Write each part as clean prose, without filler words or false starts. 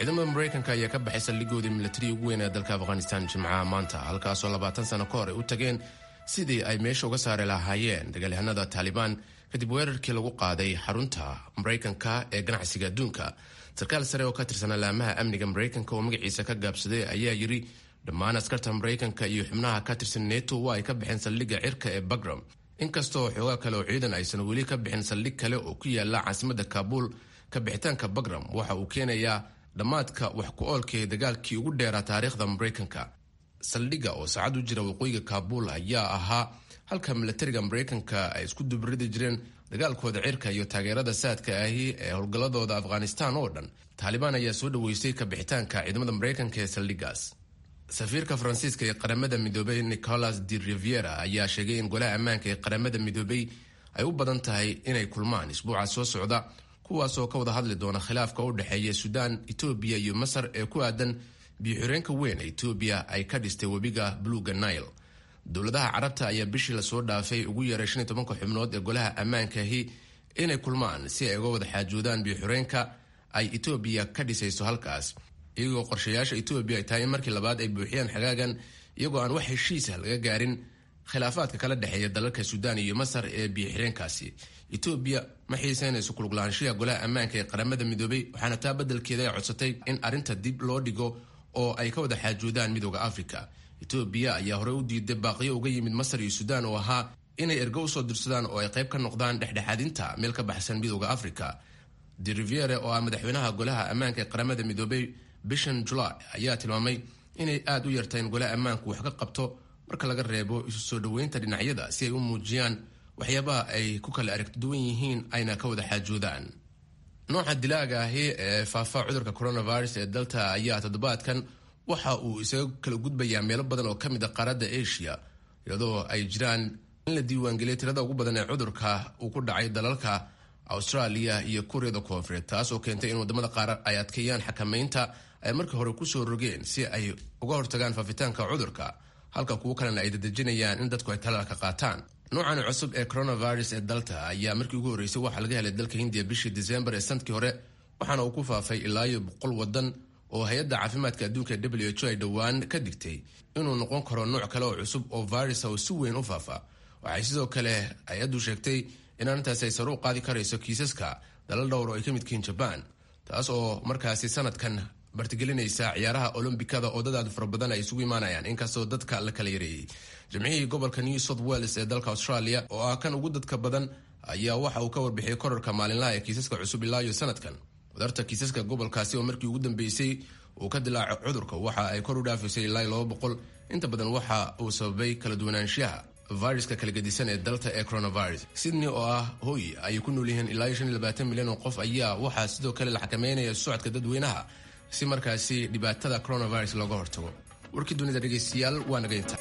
ciidamada Mareykanka ayaa ka baxay saldhigoodii militari ugu weyn ee dalka Afghanistan Jimcaha maanta, halkaasoo 20 sano ka hor ay u tageen sidii ay meesha uga saari lahaayeen dagaalyahanada Taliban kadib weerarkii lagu qaaday xarunta Mareykanka ee ganacsiga adduunka. Sarkaal sare oo ka tirsan laamaha amniga Mareykanka oo magaciisa ka gaabsaday ayaa yiri dhammaan askarta Mareykanka iyo xubnaha ka tirsan NATO waa ay ka baxeen saldhigga cirka ee Bagram, inkastoo xoogaa kale oo ciidan aysan weli ka bixin saldhig kale oo ku yaala caasimadda Kabul. Ka bixitaanka Bagram waxa uu keenayaa dhammaadka wax ku oolka ee dagaalkii ugu dheeraa taariikhda Mareykanka. Saldhigga oo saacad u jira waqooyiga Kabul ayaa ahaa halka militariga Mareykanka ay isku dubridi jireen dagaalkooda cirka iyo taageerada saadka ahi ee howlgalladooda Afghanistan oo dhan. Taliban ayaa soo dhaweystay ka bixitaanka ciidamada Mareykanka ee saldhiggaas. Safiirka Faransiiska ee Qaramada Midoobay Nicolas de Riviera ayaa sheegay in golaha ammaanka ee Qaramada Midoobay ay u badan tahay inay kulmaan isbuuca soo socda, kuwaasoo ka wada hadli doona khilaafka u dhexeeya Suudaan, Itoobiya iyo Masar ee ku aadan biyo-xireenka weyn ee Itoobiya ay ka dhistay webiga Bluega Nile. Dowladaha Carabta ayaa bishii la soo dhaafay ugu yeeray 15 xubnood ee golaha ammaankaahi inay kulmaan si ay uga wada xaajoodaan biyo-xireenka ay Itoobiya ka dhisayso halkaas, iyagoo qorshayaasha Itoobiya ay tahay in markii labaad ay buuxiyaan xagaagan iyagoo aan wax heshiis ah laga gaarin khilaafaadka kala dhexeeya dalalka Suudaan iyo Masar ee biyo-xireenkaasi. Itoobiya ma xiisaynayso ku lug lahaanshiyaha golaha ammaanka ee Qaramada Midoobay, waxaana taa beddelkeeda ay codsatay in arrinta dib loo dhigo oo ay ka wada xaajoodaan Midowga Afrika. Itoobiya ayaa horey u diiday baaqiyo uga yimid Masar iyo Suudaan oo ahaa inay ergo u soo dirsadaan oo ay qayb ka noqdaan dhexdhexaadinta meel ka baxsan Midowga Afrika. De Riviere oo ah madaxweynaha golaha ammaanka ee Qaramada Midoobay bishan July ayaa tilmaamay inay aad u yartayn golaha ammaanku wax ka qabto marka laga reebo isu soo dhaweynta dhinacyada si ay u muujiyaan waxyaabaha ay ku kala aragti duwan yihiin ayna ka wada xaajoodaan. Nooca dilaaga ahi ee faafa cudurka coronavirus ee Delta ayaa toddobaadkan waxa uu isaga kala gudbayaa meelo badan oo ka mid ah qaaradda Asia, iyadoo ay jiraan in la diiwaangeliyay tirada ugu badan ee cudurka uu ku dhacay dalalka Australia iyo Kuuriyada Koonfureed, taas oo keentay in wadamada qaar ay adkeeyaan xakamaynta ay markii hore ku soo rogeen si ay uga hortagaan faafitaanka cudurka, halka kuwo kalena ay dadejinayaan in dadku ay talaalka qaataan. Noocan cusub ee coronavirus ee Delta ayaa markii ugu horeysay waxa laga helay dalka Hindiya bishii December ee sanadkii hore, waxaana uu ku faafay ilaa 100 wadan oo hay'adda caafimaadka adduunka WHO ay dhowaan ka digtay inuu noqon karo nooc kale oo cusub oo virus oo si weyn u faafa. Waxay sidoo kale hay'addu sheegtay in arrintaas ay sare u qaadi karayso kiisaska dalal dhowr oo ay ka mid yihiin Japan, taas oo markaasi sanadkan martigelinaysa ciyaaraha Olombikada oo dad aad fara badan ay isugu imaanayaan, inkastoo dadka la kala yareeyay. Jimcihii gobolka New South Wales ee dalka Australia oo ah kan ugu dadka badan ayaa waxa uu ka warbixiyay kororka maalinlaha ee kiisaska cusub ilaa iyo sanadkan. wadarta kiisaska gobolkaasi oo markii ugu dambeysay uu ka dilaacay cudurka waxa ay kor u dhaafisay ilaa 200. inta badan waxa uu sababay kala duwanaanshiyaha viruska kala gedisan ee Delta ee coronavirus. Sydney oo ah hooy ay ku nool yihiin ilaa 25 milyan oo qof ayaa waxaa sidoo kale la xakameynaya socodka dadweynaha si markaasi dhibaatada coronavirus looga hortago. warkii dunida dhageystayaal waa naga inta.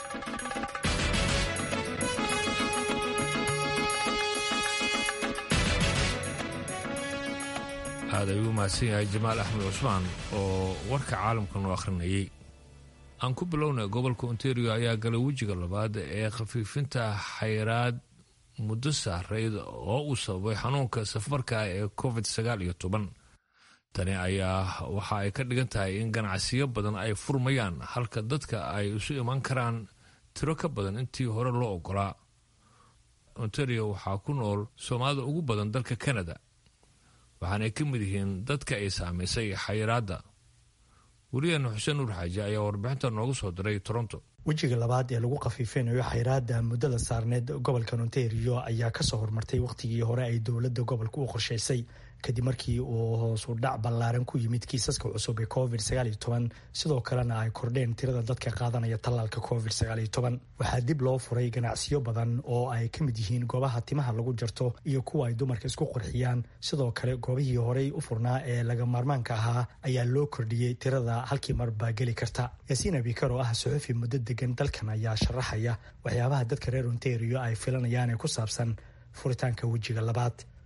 aad ayuu mahadsan yahay Jamaal Axmed Cusmaan oo warka caalamka noo akhrinayay. aan ku bilownay gobolka Ontario ayaa galay wejiga labaad ee khafiifinta xayiraad muddo saareyd oo uu sababay xanuunka safarka ee COVID-19. tani ayaa waxa ay ka dhigan tahay in ganacsiyo badan ay furmayaan halka dadka ay isu iman karaan tiro ka badan intii hore loo ogolaa. Ontario waxaa ku nool Soomaalida ugu badan dalka Canada, waxaana ay ka mid yihiin dadka ay saamaysay xayiraadda. wariyahan Xuseen Nuur Xaaji ayaa warbixinta noogu soo diray Toronto. wejiga labaad ee lagu khafiifinayo xayiraadda muddada saarneed gobolka Ontario ayaa kasoo hormartay waqtigii hore ay dowladda gobolka u qorshaysay kadib markii uu hoos u dhac ballaaran ku yimid kiisaska cusub ee COVID-19 sidoo kalena ay kordheen tirada dadka qaadanaya tallaalka COVID-19. waxaa dib loo furay ganacsiyo badan oo ay ka mid yihiin goobaha timaha lagu jarto iyo kuwa ay dumarka isku qurxiyaan. sidoo kale goobihii horey u furnaa ee laga maarmaanka ahaa ayaa loo kordhiyey tirada halkii marba geli karta. Yaasiin Abikar oo ah suxufi muddo degan dalkan ayaa sharaxaya waxyaabaha dadka reer Ontario ay filanayaan ee ku saabsan furitaanka wejiga labaad.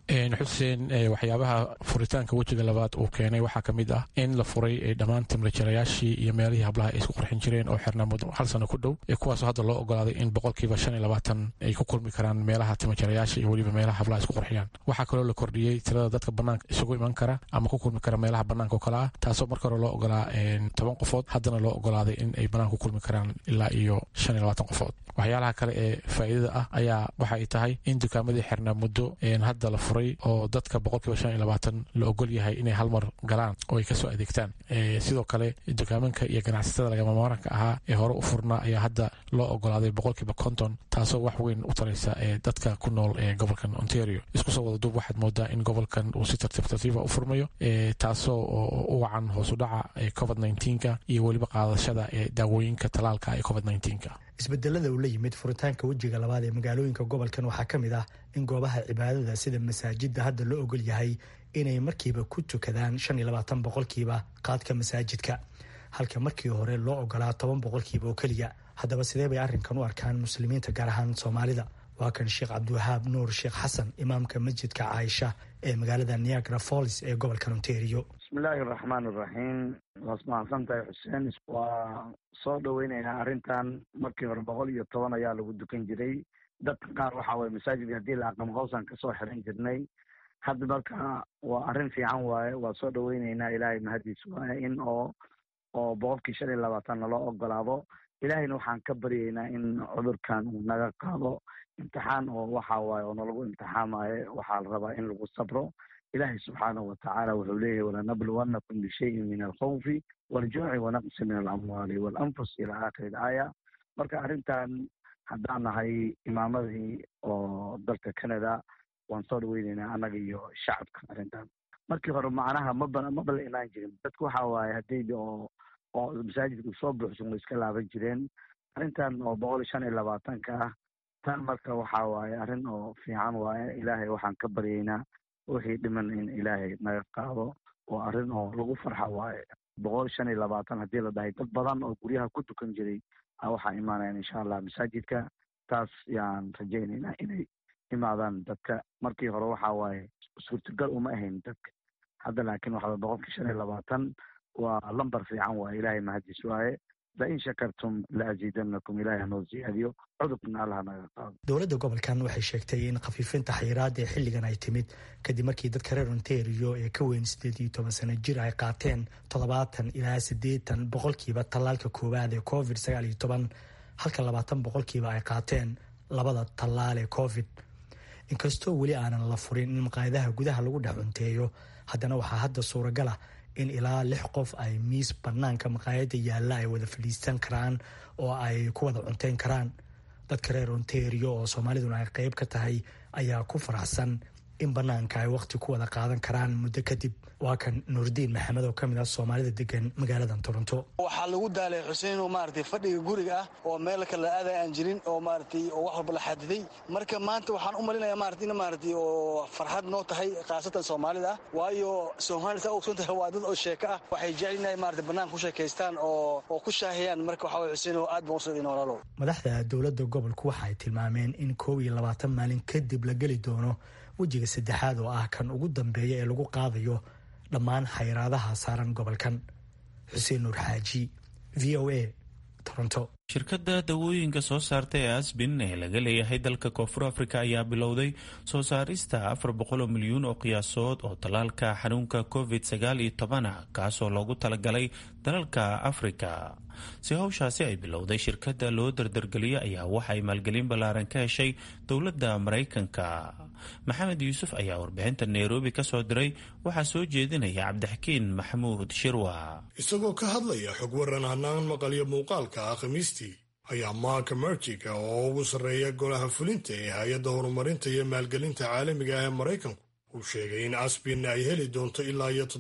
xuseen waxyaabaha furitaanka wejiga labaad uu keenay waxaa ka mid ah in la furay dhammaan timrajarayaashii iyo meelihii hablaha ay isku qurxin jireen oo xirnaa muddo 1 sano ku dhow kuwaasoo hadda loo ogolaaday in boqolkiiba 25 ay ku kulmi karaan meelaha timrajarayaasha iyo weliba meelaha hablaha isku qurxiyaan. waxaa kaloo la kordhiyey tirada dadka banaanka isugu iman kara ama ku kulmi kara meelaha banaanka oo kale ah, taasoo marka hore loo ogolaa 10 qofood, haddana loo ogolaaday in ay banaanka ku kulmi karaan ilaa iyo 25 qofood. waxyaalaha kale ee faa'iidada ah ayaa waxa ay tahay in dukaamadii xirnaa muddo hadda la furay oo dadka boqolkiiba 25 la ogol yahay inay hal mar galaan oo ay kasoo adeegtaan. sidoo kale dukaamanka iyo ganacsatada lagama maarmaanka ahaa ee hore u furnaa ayaa hadda loo ogolaaday boqolkiiba 50, taasoo wax weyn u taraysa dadka ku nool ee gobolkan Ontario. isku soo wada duub waxaad moodaa in gobolkan uu si tartiiba u furmayo, taasoo u wacan hoos u dhaca COVID-19 iyo weliba qaadashada daawooyinka talaalka ee COVID-19. isbedelada uu la yimid furitaanka wejiga labaad ee magaalooyinka gobolkan waxaa ka mid ah in goobaha cibaadada sida masaajidda hadda loo ogol yahay inay markiiba ku tukadaan 25% qaadka masaajidka, halka markii hore loo ogolaa 10% oo keliya. haddaba sidee bay arrinkan u arkaan muslimiinta gaar ahaan Soomaalida? waa kan Sheekh Cabdiwahaab Nuur Sheekh Xasan, imaamka masjidka Caaisha ee magaalada Niagara Falls ee gobolka Ontario. bismillaahi raxmaani raxiim. waad mahadsantahay xuseen. waa soo dhaweynaynaa arrintan. markii hore 110 ayaa lagu dukan jiray. dadka qaar waxaa waye masaajidka haddii la aqam hoosan kasoo xiran jirnay. hadda marka waa arrin fiican waaye, waa soo dhaweynaynaa. ilaahay mahadiis waaye in oo 25% naloo ogolaado. ilaahayna waxaan ka baryaynaa in cudurkan uu naga qaado. imtixaan oo waxa waaye oo nalagu imtixaamayo, waxaa la rabaa in lagu sabro. ilaahay subxaanahu watacaala wuxuu leeyahay walanabluwannakum bishayin min alkhawfi waljuuci wanaqsi min alamwaali walanfus ila aakhiri aaya. marka arrintan haddaan nahay imaamadii oo dalka Canada waan soo dhaweynaynaa annaga iyo shacabka. arrintan markii hore macnaha mabala imaan jirin. dadku waxa waaye haddii oo masaajidka soo buuxsan way iska laaban jireen. arrintan oo 125 ah tan marka waxa waaye arrin oo fiican waaye. ilaahay waxaan ka baryaynaa wixii dhiman in ilaahay naga qaado. oo arrin oo lagu farxa waaye. 125 haddii la dhahay dad badan oo guryaha ku dukan jiray waxaa imaanayaan insha allah masaajidka. taas yaan rajaynaynaa inay imaadaan dadka. markii hore waxa waaye suurtagal uma ahayn dadka. hadda laakiin waxaa 125 waa lambar fiican waaye. ilaahay mahadiis waaye. lain shakartum laaziidanakum. ilaahay hanoo ziyaadiyo. cudurkana allah naga qaado. dowladda gobolkan waxay sheegtay in khafiifinta xayiraada ee xilligan ay timid kadib markii dadka reer Ontario ee ka weyn 18 sano jir ay qaateen 70 ilaa 80% tallaalka koowaad ee COVID-19, halka 20% ay qaateen labada tallaal ee COVID. inkastoo weli aanan la furin in maqaayadaha gudaha lagu dhex cunteeyo, haddana waxaa hadda suuragal ah in ilaa 6 qof ay miis banaanka maqaayada yaalla ay wada fadhiistan karaan oo ay ku wada cunteyn karaan. dadka reer Ontario oo Soomaaliduna ay qayb ka tahay ayaa ku faraxsan in banaanka ay waqti ku wada qaadan karaan muddo kadib. waa kan Nuurdiin Maxamed oo kamid ah Soomaalida degan magaalada Toronto. waxaa lagu daalay Xuseen oo maartay fadhiga guriga ah oo meel kale aaday aan jirin oo maartay oo wax walba la xadiday. marka maanta waxaan u malinayaa maartay oo farxad noo tahay qaasatan Soomaalida, waayo Soomaalida oo sunta waa dad oo sheeko ah. waxay jecelnahay maartay banaanka ku sheekaystaan oo ku shaahiyaan. marka waxa way Xuseen oo aad buu soo inoo walaalo. madaxda dowladda gobolku waxay tilmaameen in 22 maalin kadib la geli doono wejiga saddexaad oo ah kan ugu dambeeya ee lagu qaadayo dhammaan xayiraadaha saaran gobolkan. Xuseen Nuur Xaaji, VOA, Toronto. shirkadda dawooyinka soo saarta ee Aspen ee laga leeyahay dalka Koonfur Afrika ayaa bilowday soo saarista 400 milyan oo qiyaasood oo talaalka xanuunka COVID-19 kaasoo loogu talagalay dalalka Afrika. si hawshaasi ay bilowday shirkadda loo dardargeliyay ayaa waxay maalgelin ballaaran ka heshay dowladda Mareykanka. Maxamed Yuusuf ayaa warbixinta Nairobi ka soo diray. waxaa soo jeedinaya Cabdixakiin Maxamuud Shirwa. isagoo ka hadlaya xog waran hanaan maqalyo muuqaalka Khamiistii ayaa Mark Merchiga oo ugu sarreeya golaha fulinta ee hay'adda horumarinta iyo maalgelinta caalamiga ah ee Mareykanku uu sheegay in Aspen ay heli doonto ilaa iyo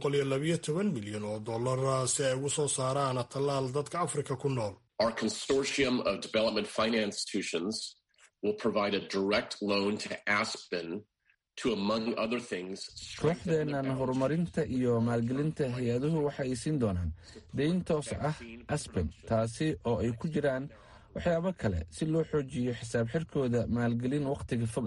$712 milyan oo dollar si ay ugu soo saaraan tallaal dadka Afrika ku nool. Our consortium of development finance institutions will provide a direct loan to Aspen to, among other things, kooxdeenan horumarinta iyo maalgelinta hay-aduhu waxay siin doonaan deyn toos ah Aspen, taasi oo ay ku jiraan waxyaabo kale si loo xoojiyo xisaab xirkooda maalgelin waqtiga fog ah.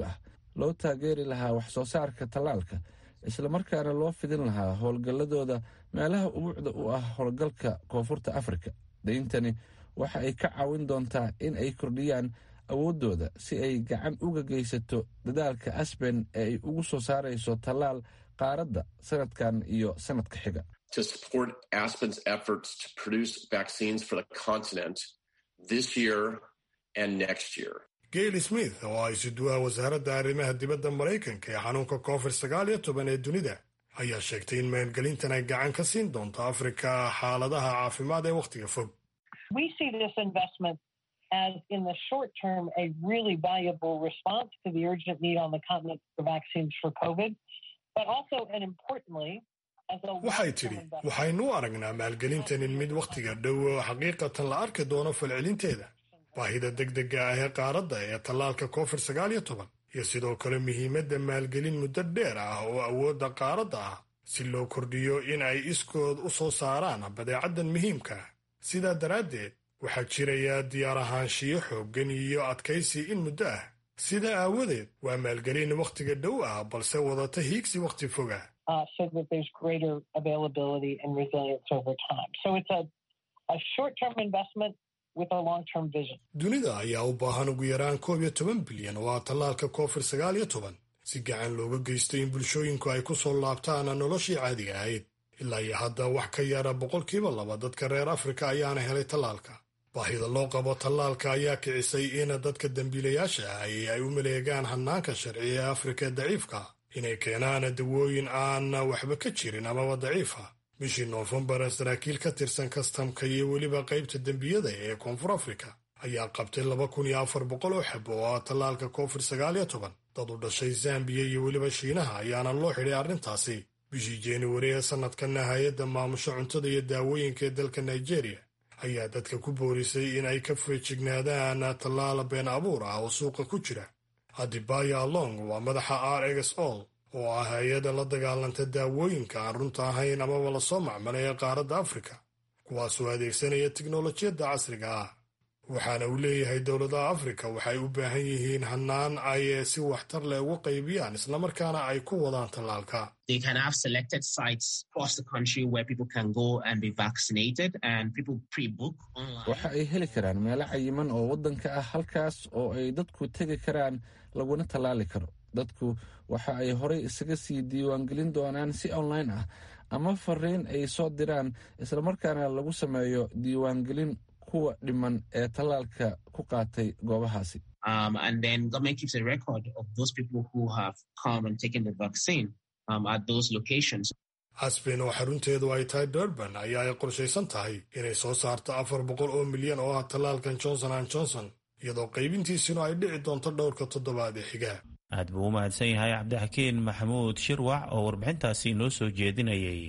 loo taageeri lahaa wax soo saarka tallaalka islamarkaana loo fidin lahaa howlgalladooda meelaha ubuucda u ah howlgalka koonfurta afrika. deyntani waxa ay ka caawin doontaa in ay kordhiyaan awooddooda si ay gacan uga geysato dadaalka aspen ee ay ugu soo saarayso tallaal qaaradda sanadkan iyo sanadka xiga. To support Aspen's efforts to produce vaccines for the continent this year and next year. Gail Smith, oo ay siduwaha wasaaradda arrimaha dibadda Maraykanka ee xanuunka COVID-19 ee dunida, ayaa sheegtay in maalgelintan ay gacan ka siin doonto Afrika xaaladaha caafimaad ee wakhtiga fog. We see this investment as, in the short term, a really valuable response to the urgent need on the continent for vaccines for COVID, but also, and importantly, waxay tidhi waxaynu u aragnaa maalgelintan in mid wakhtiga dhow xaqiiqatan la arki doono falcelinteeda baahida degdega ah ee qaaradda ee tallaalka COVID-19 iyo sidoo kale muhiimadda maalgelin muddo dheer ah oo awoodda qaaradda ah si loo kordhiyo in ay iskood u soo saaraan badeecaddan muhiimka ah. sidaa daraaddeed waxaa jiraya diyaar ahaanshiyo xooggan iyo adkaysi in muddo ah. sidaa aawadeed waa maalgelin wakhtiga dhow ah balse wadata hiigsi wakhti foga. So that there's greater availability and resilience over time. So it's a short-term investment with a long-term vision. Dunida ayaa u baahan ugu yaraan 11 bilyan oo tallaalka COVID-19 si gacan looga geysto in bulshooyinku ay ku soo laabtaan noloshii caadiga ahayd. ilaa iyo hadda wax ka yara 2% dadka reer Afrika ayaana helay tallaalka. baahida loo qabo tallaalka ayaa kicisay in dadka dambiilayaasha ah ay u maleegaan hannaanka sharci ee Afrika daciifka inay keenaan dawooyin aan waxba ka jirin amaba daciifa. bishii Noofembar saraakiil ka tirsan kastamka iyo weliba qaybta dembiyada ee Koonfur Afrika ayaa qabtay 2400 oo xabo oo tallaalka COVID-19. dad u dhashay Zambia iyo weliba Shiinaha ayaana loo xidhay arrintaasi. bishii January ee sanadkan hay'adda maamusha cuntada iyo daawooyinka ee dalka Nigeria ayaa dadka ku boorisay in ay ka feejignaadaan tallaal been abuur ah oo suuqa ku jira. Adebayo Along waa madaxa RxAll oo ah hay'adda la dagaalanta daawooyinka aan runta ahayn amaba la soo macmalay ee qaaradda Afrika kuwaasoo adeegsanaya tiknolojiyadda casriga ah. waxaana uu leeyahay dowladaha Afrika waxay u baahan yihiin hannaan ay si waxtar leh ugu qaybiyaan islamarkaana ay ku wadaan tallaalka. They can have selected sites across the country where people can go and be vaccinated and people pre-book online. waxa ay heli karaan meelo cayiman oo waddanka ah halkaas oo ay dadku tegi karaan laguna tallaali karo. dadku waxa ay horey isaga sii diiwaangelin doonaan si online ah ama fariin ay soo diraan islamarkaana lagu sameeyo diiwaangelin kuwa dhiman ee tallaalka ku qaatay goobahaasi. And then government keeps a record of those people who have come and taken the vaccine at those locations. Aspen oo xarunteedu ay tahay Durban ayaa ay qorshaysan tahay inay soo saarto 400 milyan oo ah tallaalkan Johnson & Johnson iyadoo qaybintiisuna ay dhici doonto dhowrka toddobaad ee xiga. aad buu u mahadsan yahay cabdixakiin maxamuud shirwac oo warbixintaasi noo soo jeedinayay.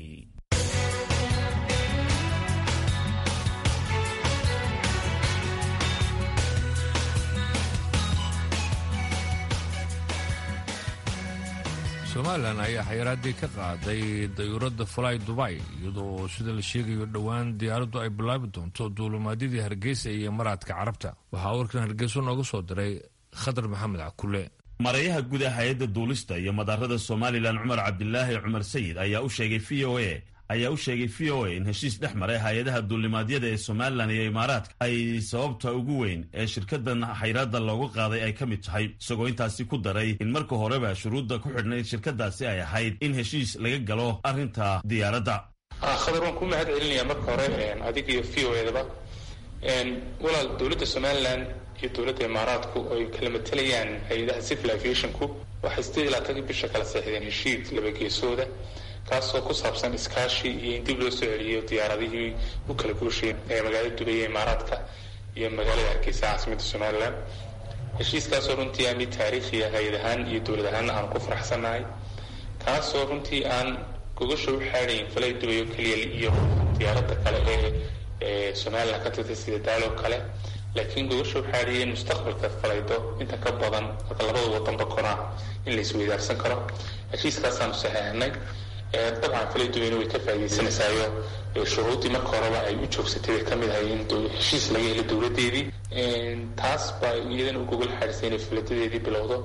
somalilan ayaa xayiraaddii ka qaaday dayuuradda fly Dubai iyadoo sida la sheegayo dhowaan diyaaraddu ay bilaabi doonto duulimaadyadii Hargeysa iyo Maraadka Carabta. waxaa warkan Hargeysa nooga soo diray Khadar Maxamed Cakule. Marayaha guud ee hay'adda duulista iyo madaarada Somaliland Cumar Cabdilaahi Cumar Sayid ayaa u sheegay VOA in heshiis dhex maray hay'adaha duulimaadyada ee Somaliland iyo Imaaraadka ay sababta ugu weyn ee shirkadan xayiraadda loogu qaaday ay ka mid tahay, isagoo intaasi ku daray in marka horeba shuruudda ku xidhnayd shirkadaasi ay ahayd in heshiis laga galo arrinta diyaaradda. Khadar, waan ku mahad celinayaa marka hore adiga iyo VOA-daba. walaal dowladda Somaliland iyo dowladda Imaaraadku ay kala matalayaan hay'adaha civil aviation-ku waxay 18 bisha kala saxiixdeen heshiis laba geesooda kaasoo ku saabsan iskaashi iyo in dib loo soo celiyo diyaaradihii u kala guusheen ee magaalada Dubai ee Imaaraadka iyo magaalada Hargeysa caasimadda Somaliland. heshiiskaasoo runtii aan mid taariikhi ah hay'ad ahaan iyo dowlad ahaan aan ku faraxsanahay, kaasoo runtii aan gogasho u xaadhayn falay Dubai oo keliya iyo diyaaradda kale ee Somaliland ka tirtay sida daalo kale, laakiin gogasho u xaadhayeen mustaqbalka falaydo inta ka badan labada wadanba kora in la isweydaarsan karo. heshiiskaasaan saxeexnay. dabcan falay Dubai way ka faa'iideysanaysaa shuruudii marka horeba ay u joogsatay ka mid ahay in heshiis laga helo dowladeedii taas baa iyadana u gogol xaadisay inay faladadeedii bilowdo.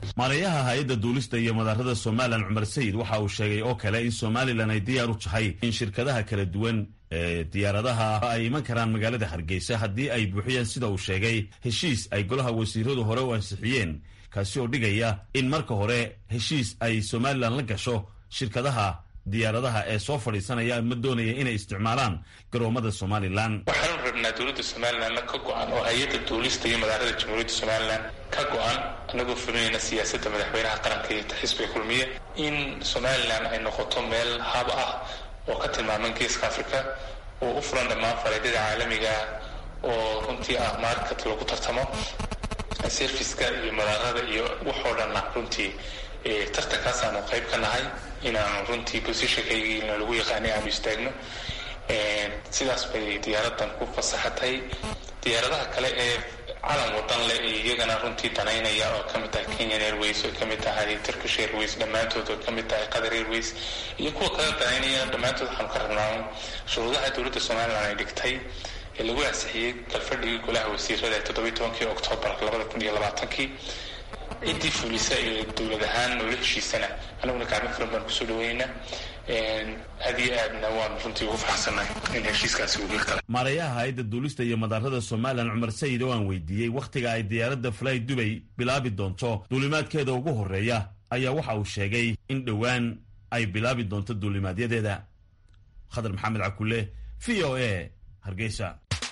maareeyaha hay-adda duulista iyo madaarada somalilan cumar sayid waxa uu sheegay oo kale in somalilan ay diyaar u tahay in shirkadaha kala duwan ee diyaaradaha ay iman karaan magaalada hargeysa haddii ay buuxiyaan sida uu sheegay heshiis ay golaha wasiiradu hore u ansixiyeen kaasi oo dhigaya in marka hore heshiis ay somalilan la gasho shirkadaha diyaaradaha ee soo fadhiisanaya ma doonaya inay isticmaalaan garoomada somalilan. waxaan rabnaa dowladda somalilan ka go-an oo hay-adda duulista iyo madaarada jamhuuriyadda somalilan ka go-an anagoo fulinayna siyaasadda madaxweynaha qaranka iyo xisbiga kulmiye in somalilan ay noqoto meel hab ah oo ka tilmaaman geeska africa oo u furan dhammaan faleedyada caalamiga oo runtii ah market lagu tartamo serviceka iyo madaarada iyo waxoo dhanna runtii tartankaas aanu qayb ka nahay inaanu runtii positionkaygiina lagu yaqaanay aanu istaagno. sidaas bay diyaaradan ku fasaxatay. diyaaradaha kale ee calan wadan leh iyagana runtii danaynaya oo kamid tahay Kenyan Airways oo kamid tahay Turkish Airways dhammaantood oo kamid tahay Qatar Airways iyo kuwa kale danaynaya dhammaantood waxaan ka rabnaa shuruudaha dowladda Soomaaliland ay dhigtay ee lagu ansixiyay kalfadhigii golaha wasiirada 17 Oktoobar 2020 intii fulisa ee dowlad ahaan noola heshiisana anaguna gacmo furan baan kusoo dhaweynaa. hadii aadna waan runtii ugu faraxsanahay in heshiiskaasi uu hirgala. maareeyaha hay-adda duulista iyo madaarada somalilan cumar sayid oo aan weydiiyey wakhtiga ay diyaaradda fly dubay bilaabi doonto duulimaadkeeda ugu horeeya ayaa waxa uu sheegay in dhowaan ay bilaabi doonto duulimaadyadeeda. khadar maxamed cakulle, v o a, hargeysa.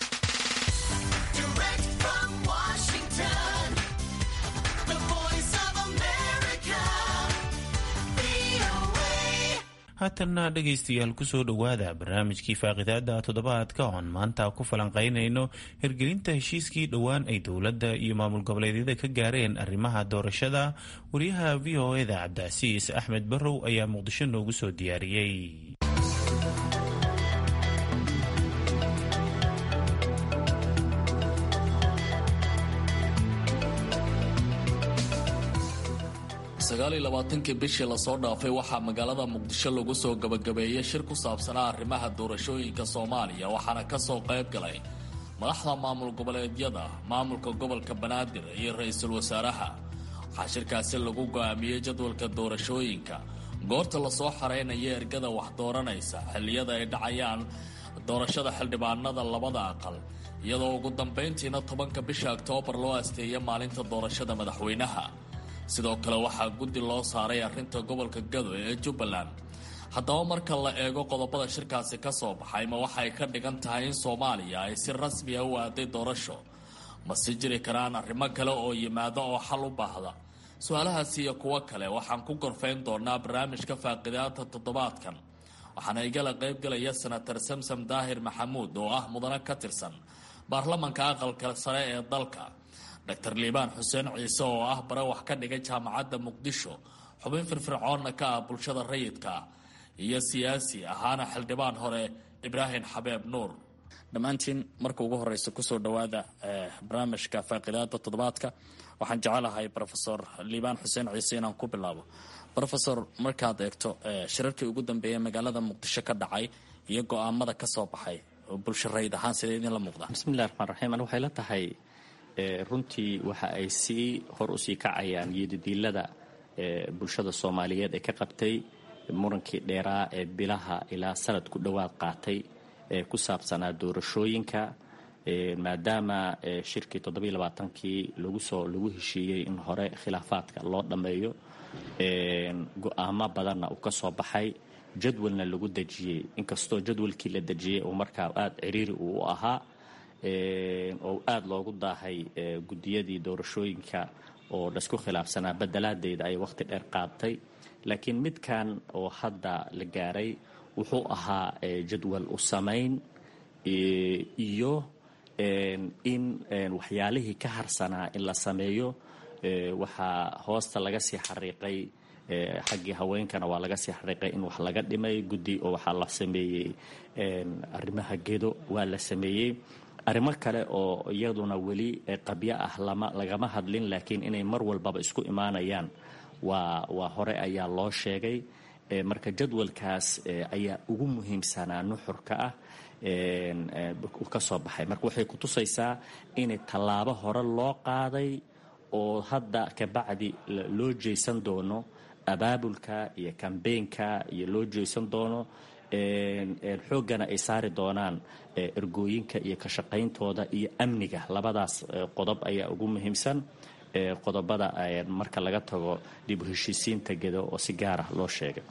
haatanna dhegaystayaal kusoo dhowaada barnaamijkii faaqidaada toddobaadka oon maanta ku falanqaynayno hirgelinta heshiiskii dhowaan ay dowladda iyo maamul goboleedyada ka gaareen arrimaha doorashada. wariyaha v o eda cabdicasiis axmed barrow ayaa muqdisho noogu soo diyaariyey. kii bishii lasoo dhaafay waxaa magaalada muqdisho lagu soo gabagabeeyey shir ku saabsanaa arrimaha doorashooyinka soomaaliya waxaana kasoo qayb galay madaxda maamul goboleedyada, maamulka gobolka banaadir iyo ra-iisul wasaaraha. waxaa shirkaasi lagu go-aamiyey jadwalka doorashooyinka, goorta lasoo xareynaya ergada wax dooranaysa, xilliyada ay dhacayaan doorashada xildhibaanada labada aqal, iyadoo ugu dambeyntiina 10 bisha Oktoobar loo asteeyay maalinta doorashada madaxweynaha. sidoo kale waxaa guddi loo saaray arrinta gobolka Gado ee Jubbaland. haddaba marka la eego qodobada shirkaasi ka soo baxay ma waxay ka dhigan tahay in Soomaaliya ay si rasmi ah u aaday doorasho, ma si jiri karaan arrimo kale oo yimaado oo xal u baahda? su-aalahaasi iyo kuwo kale waxaan ku gorfayn doonaa barnaamijka faaqidaada toddobaadkan. waxaana igala qaybgalaya senator Samsam Daahir Maxamuud oo ah mudane ka tirsan baarlamanka aqalka sare ee dalka, Dr. Liibaan Xuseen Ciise oo ah bare wax ka dhigay jaamacadda Muqdisho, xubin firfircoonna ka ah bulshada rayidka, iyo siyaasi ahaana xildhibaan hore Ibraahim Xabeeb Nuur. dhammaantiin marka ugu horeysa kusoo dhawaada barnaamijka faaqidaada toddobaadka. waxaan jecelahay Professor Liibaan Xuseen Ciise inaan ku bilaabo. Professor, markaad eegto shirarkii ugu dambeeyay magaalada Muqdisho ka dhacay iyo go'aamada ka soo baxay bulsho rayid ahaan sidee idin la muuqdaa? bismillahi raxmaan raxiim. waxay la tahay runtii waxa ay sii hor usii kacayaan yidadiilada bulshada Soomaaliyeed ee ka qabtay murankii dheeraa ee bilaha ilaa sanad ku dhowaad qaatay ee ku saabsanaa doorashooyinka, maadaama shirkii 27kii lagu heshiiyey in hore khilaafaadka loo dhammeeyo, go'aamo badanna uu ka soo baxay, jadwalna lagu dejiyey. inkastoo jadwalkii la dejiyey uu markaa aada ciriiri uu u ahaa oo aada loogu daahay guddiyadii doorashooyinka oo laisku khilaafsanaa beddelaadeeda ay wakhti dheer qaatay. laakiin midkan oo hadda la gaaray wuxuu ahaa jadwal u samayn iyo in waxyaalihii ka harsanaa in la sameeyo. waxaa hoosta laga sii xariiqay xaggii haweenkana waa laga sii xariiqay in wax laga dhimay guddi oo waxaa la sameeyey arrimaha gedo waa la sameeyey. arrimo kale oo iyaduna weli qabyo ah lagama hadlin, laakiin inay mar walbaba isku imaanayaan waa hore ayaa loo sheegay. marka jadwalkaas ayaa ugu muhiimsanaa nuxurka ah ka soo baxay. marka waxay ku tusaysaa inay tallaabo hore loo qaaday oo hadda kabacdi loo jeysan doono abaabulka iyo kambeenka iyo loo jeysan doono xooggana ay saari doonaan ergooyinka iyo ka shaqayntooda iyo amniga. labadaas qodob ayaa ugu muhiimsan qodobada marka laga tago dib u heshiisiinta gedo oo si gaar ah loo sheegay.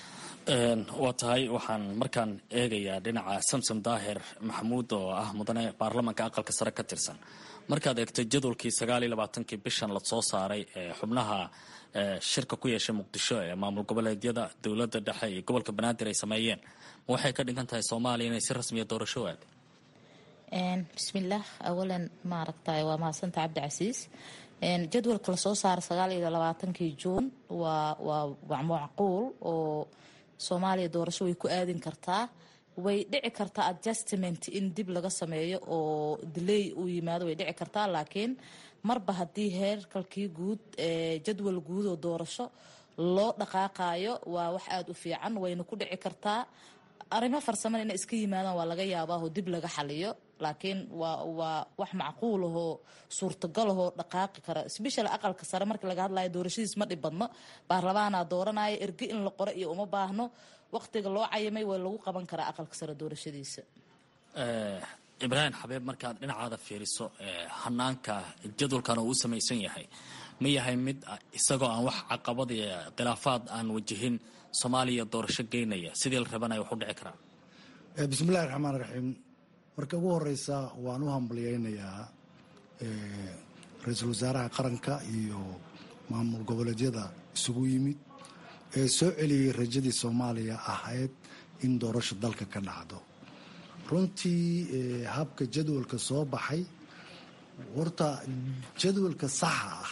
waa tahay waxaan markaan eegayaa dhinaca samsom daahir maxamuud oo ah mudane baarlamanka aqalka sare ka tirsan. markaad eegto jadwalkii 29 bishan la soo saaray xubnaha shirka ku yeeshay muqdisho ee maamul goboleedyada dowladda dhexe iyo gobolka banaadir ay sameeyeen, ma waxay ka dhigan tahay Soomaaliya inay si rasmi ah doorasho aad? bismillaah, awalan maaragtay waa mahadsantahay Cabdicasiis. jadwalka la soo saaray 29 Juun waa macquul oo Soomaaliya doorasho way ku aadin kartaa. way dhici kartaa adjustment in dib laga sameeyo oo delay uu yimaado, way dhici kartaa. laakiin marba haddii heerkalkii guud jadwal guud oo doorasho loo dhaqaaqayo waa wax aada u fiican, wayna ku dhici kartaa. arrimo farsamada inay iska yimaadaan waa laga yaabaa oo dib laga xaliyo, laakiin waa wax macquul ahoo suurtagal ahoo dhaqaaqi kara. especially aqalka sare marka laga hadlayo doorashadiis ma dhib badno, baarlamaanaa dooranaya, erge in la qoro iyo uma baahno, waqtiga loo cayimay waa lagu qaban karaa aqalka sare doorashadiisa. ibraahim xabeeb, markaad dhinacaada fiiriso hanaanka jadwalkan uu samaysan yahay, ma yahay mid isagoo aan wax caqabad iyo khilaafaad aan wajihin Soomaaliya doorasho geynaya sidii la rabanayo wax u dhici karaa? bismillahi raxmaan raxiim. marka ugu horeysa waan u hambalyeynayaa ra-iisul wasaaraha qaranka iyo maamul goboleedyada isugu yimid ee soo celiyey rajadii Soomaaliya ahayd in doorasho dalka ka dhacdo. runtii habka jadwalka soo baxay, horta jadwalka saxa ah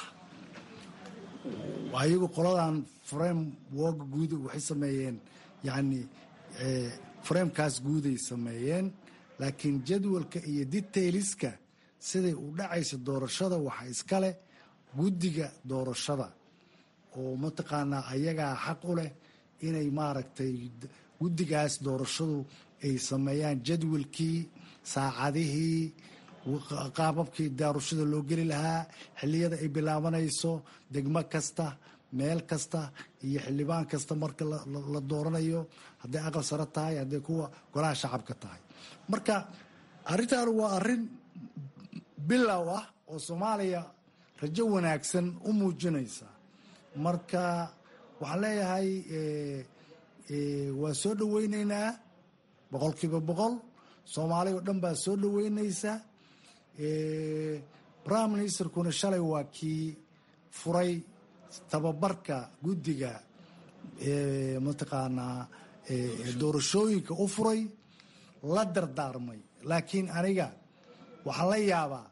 ayagu qoladan framework guud waxay sameeyeen, yani framekaas guuday sameeyeen, laakiin jadwalka iyo detailska siday u dhacaysa doorashada waxaa iskale guddiga doorashada oo mataqaanaa ayagaa xaq u leh inay maaragtay guddigaas doorashadu ay sameeyaan jadwalkii, saacadihii, qaababkii doorashada loo geli lahaa, xilliyada ay bilaabanayso, degmo kasta, meel kasta iyo xildhibaan kasta marka la dooranayo, hadday aqal sare tahay, hadday kuwa golaha shacabka tahay. marka arrintan waa arrin bilow ah oo Soomaaliya rajo wanaagsan u muujinaysa. marka waxaan leeyahay waa soo dhaweyneynaa 100%. Soomaaliya oo dhan baa soo dhaweynaysa. prime ministerkuna shalay waa kii furay tababarka guddiga mataqaanaa doorashooyinka u furay, la dardaarmay. laakiin aniga waxaan la yaabaa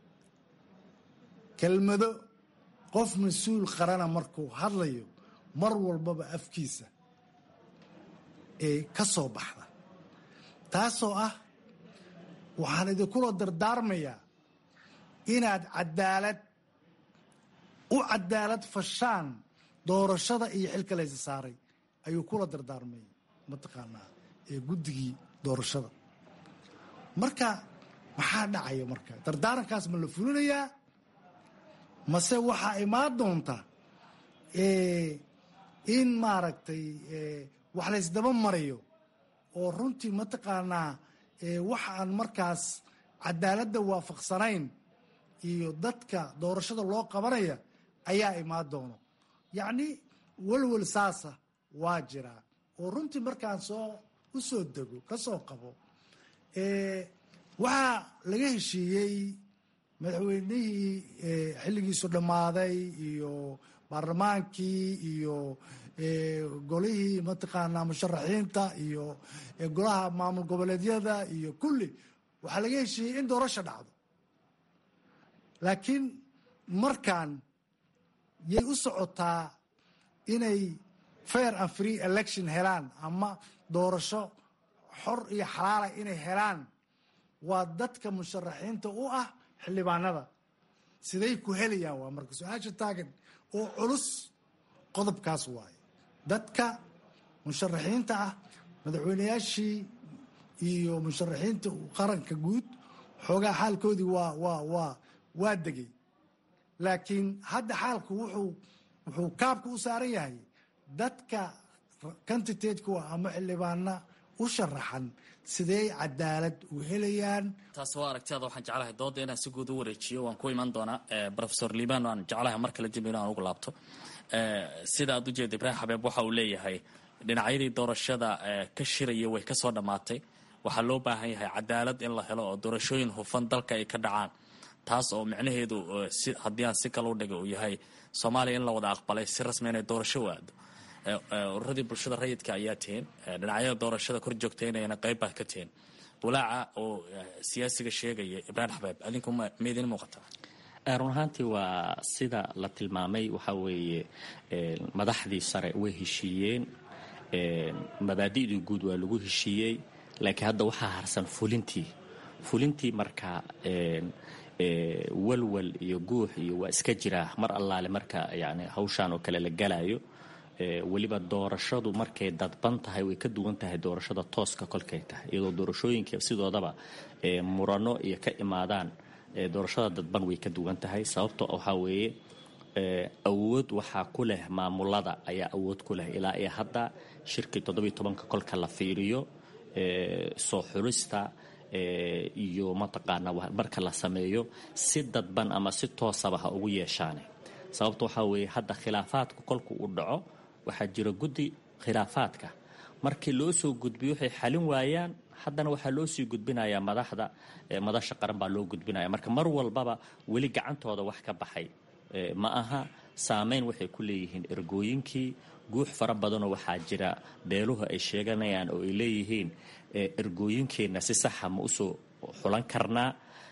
kelmado qof mas-uul qarana markuu hadlayo mar walbaba afkiisa ee ka soo baxda, taasoo ah waxaan idinkula dardaarmayaa inaad cadaalad fashaan doorashada iyo xilka laysa saaray, ayuu kula dardaarmay mataqaanaa guddigii doorashada. marka maxaa dhacaya? marka dardaarankaas ma la fulinayaa mase waxaa imaan doonta in maaragtay wax laysdaba marayo oo runtii mataqaanaa waxa aan markaas cadaaladda waafaqsanayn iyo dadka doorashada loo qabanaya ayaa imaan doono. yacni welwel saasa waa jiraa oo runtii markaan u soo dego ka soo qabo waxaa laga heshiiyey madaxweynihii xilligiisu dhammaaday iyo baarlamaankii iyo golihii mataqaanaa musharaxiinta iyo golaha maamul goboleedyada iyo kulli waxaa laga heshiiyey in doorasho dhacdo. laakiin markaan yay u socotaa inay fair and free election helaan ama doorasho xor iyo xalaala inay helaan. waa dadka musharaxiinta u ah xildhibaanada, siday ku helayaan? waa marka su-aasha taagan oo culus qodobkaas waaye. dadka musharaxiinta ah, madaxweyneyaashii iyo musharaxiinta qaranka guud xoogaa xaalkoodii waa degay, laakiin hadda xaalku wuxuu kaabka u saaran yahay dadka kantitateka ama xildhibaana u sharaxan sidee cadaalad u helayaan. taas waa aragtiyaada. waxaan jeclahay dooda inaan si guud u wareejiyo. waan ku iman doonaa professor liibaan. waan jeclahay mar kale dib inaan ugu laabto. sida aad ujeeda ibraahim xabeeb waxa uu leeyahay dhinacyadii doorashada ka shiraya way ka soo dhammaatay. waxaa loo baahan yahay cadaalad in la helo oo doorashooyin hufan dalka ay ka dhacaan. taas oo micnaheedu haddii aan si kale u dhiga uu yahay soomaaliya in la wada aqbalay si rasmi inay doorasho u aado. ururadii bulshada rayidka ayaa tihiin, dhinacyada doorashada kor joogtaynayana qayb baa ka tihiin. walaaca oo siyaasiga sheegaya ibraahim xabeeb adinku ma idin muuqataa? run ahaantii waa sida la tilmaamay. waxaa weeye madaxdii sare way heshiiyeen, mabaadi'dii guud waa lagu heshiiyey, laakiin hadda waxaa harsan fulintii marka walwal iyo guux iyo waa iska jiraa mar allaale marka yani hawshaan oo kale la galayo. weliba doorashadu markay dadban tahay way ka duwan tahay doorashada tooska kolkay tahay, iyadoo doorashooyinka sidoodaba murano iyo ka imaadaan. doorashada dadban way ka duwan tahay. sababto waxaa weeye awood waxaa ku leh maamulada ayaa awood ku leh. ilaa iyo hadda shirkii 17 kolka la fiiriyo soo xulista iyo mataqaana marka la sameeyo si dadban ama si toosaba ha ugu yeeshaane. sababto waxaa weeye hadda khilaafaadku kolku u dhaco waxaa jira guddi khilaafaadka, markii loo soo gudbiyo waxay xalin waayaan, haddana waxaa loo sii gudbinayaa madasha qaran baa loo gudbinaya. marka mar walbaba weli gacantooda wax ka baxay ma aha. saameyn waxay ku leeyihiin ergooyinkii. guux fara badanoo waxaa jira beeluhu ay sheeganayaan oo ay leeyihiin ergooyinkeenna si saxa ma usoo xulan karnaa.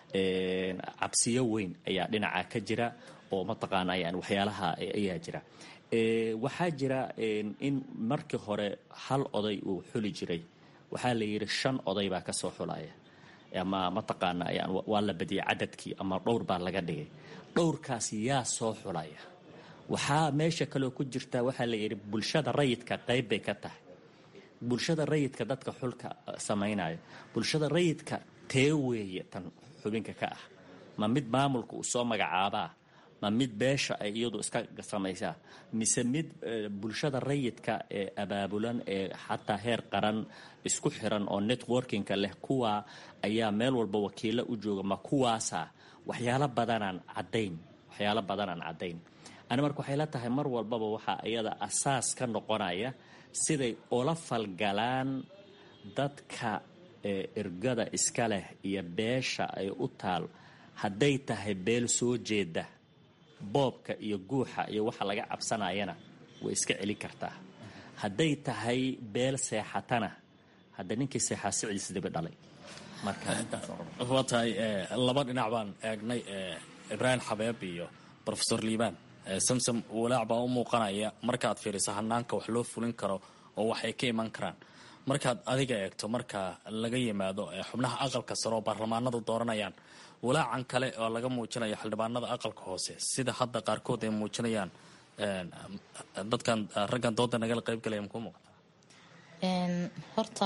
cabsiyo weyn ayaa dhinaca ka jira oo mataqaana yani waxyaalaha ayaa jira. waxaa jira in markii hore hal oday uu xuli jiray, waxaa la yidhi 5 oday baa ka soo xulaya ama mataqaana yani waa la badiyay cadadkii ama dhowr baa laga dhigay. dhowrkaas yaa soo xulaya? waxaa meesha kaloo ku jirta waxaa la yidhi bulshada rayidka qayb bay ka tahay. bulshada rayidka dadka xulka samaynaya, bulshada rayidka tee weeye tan xubinka ka ah? ma mid maamulka uu soo magacaabaa? ma mid beesha ay iyadu iska samaysaa? mise mid bulshada rayidka ee abaabulan ee xataa heer qaran isku xiran oo networkinka leh, kuwa ayaa meel walba wakiilo u jooga? ma kuwaasa? waxyaalo badanaan caddayn. ani marka waxay la tahay mar walbaba waxaa iyada asaas ka noqonaya siday ula falgalaan dadka ergada iska leh iyo beesha ay u taal. hadday tahay beel soo jeeda boobka iyo guuxa iyo waxa laga cabsanayana way iska celin kartaa. hadday tahay beel seexatana hadda ninkii seexaa siciis dibi dhalay. marka waa tahay laba dhinac baan eegnay, ibraahim xabeeb iyo professor liibaan. samsam walaac baa u muuqanaya markaad fiiriso hanaanka wax loo fulin karo oo wax ay ka iman karaan. markaad adiga eegto marka laga yimaado xubnaha aqalka sare oo baarlamaanadu dooranayaan, walaacan kale oo laga muujinayo xildhibaanada aqalka hoose sida hadda qaarkood ay muujinayaan, dadkan raggan dooda nagala qayb galaya makuu muuqata? horta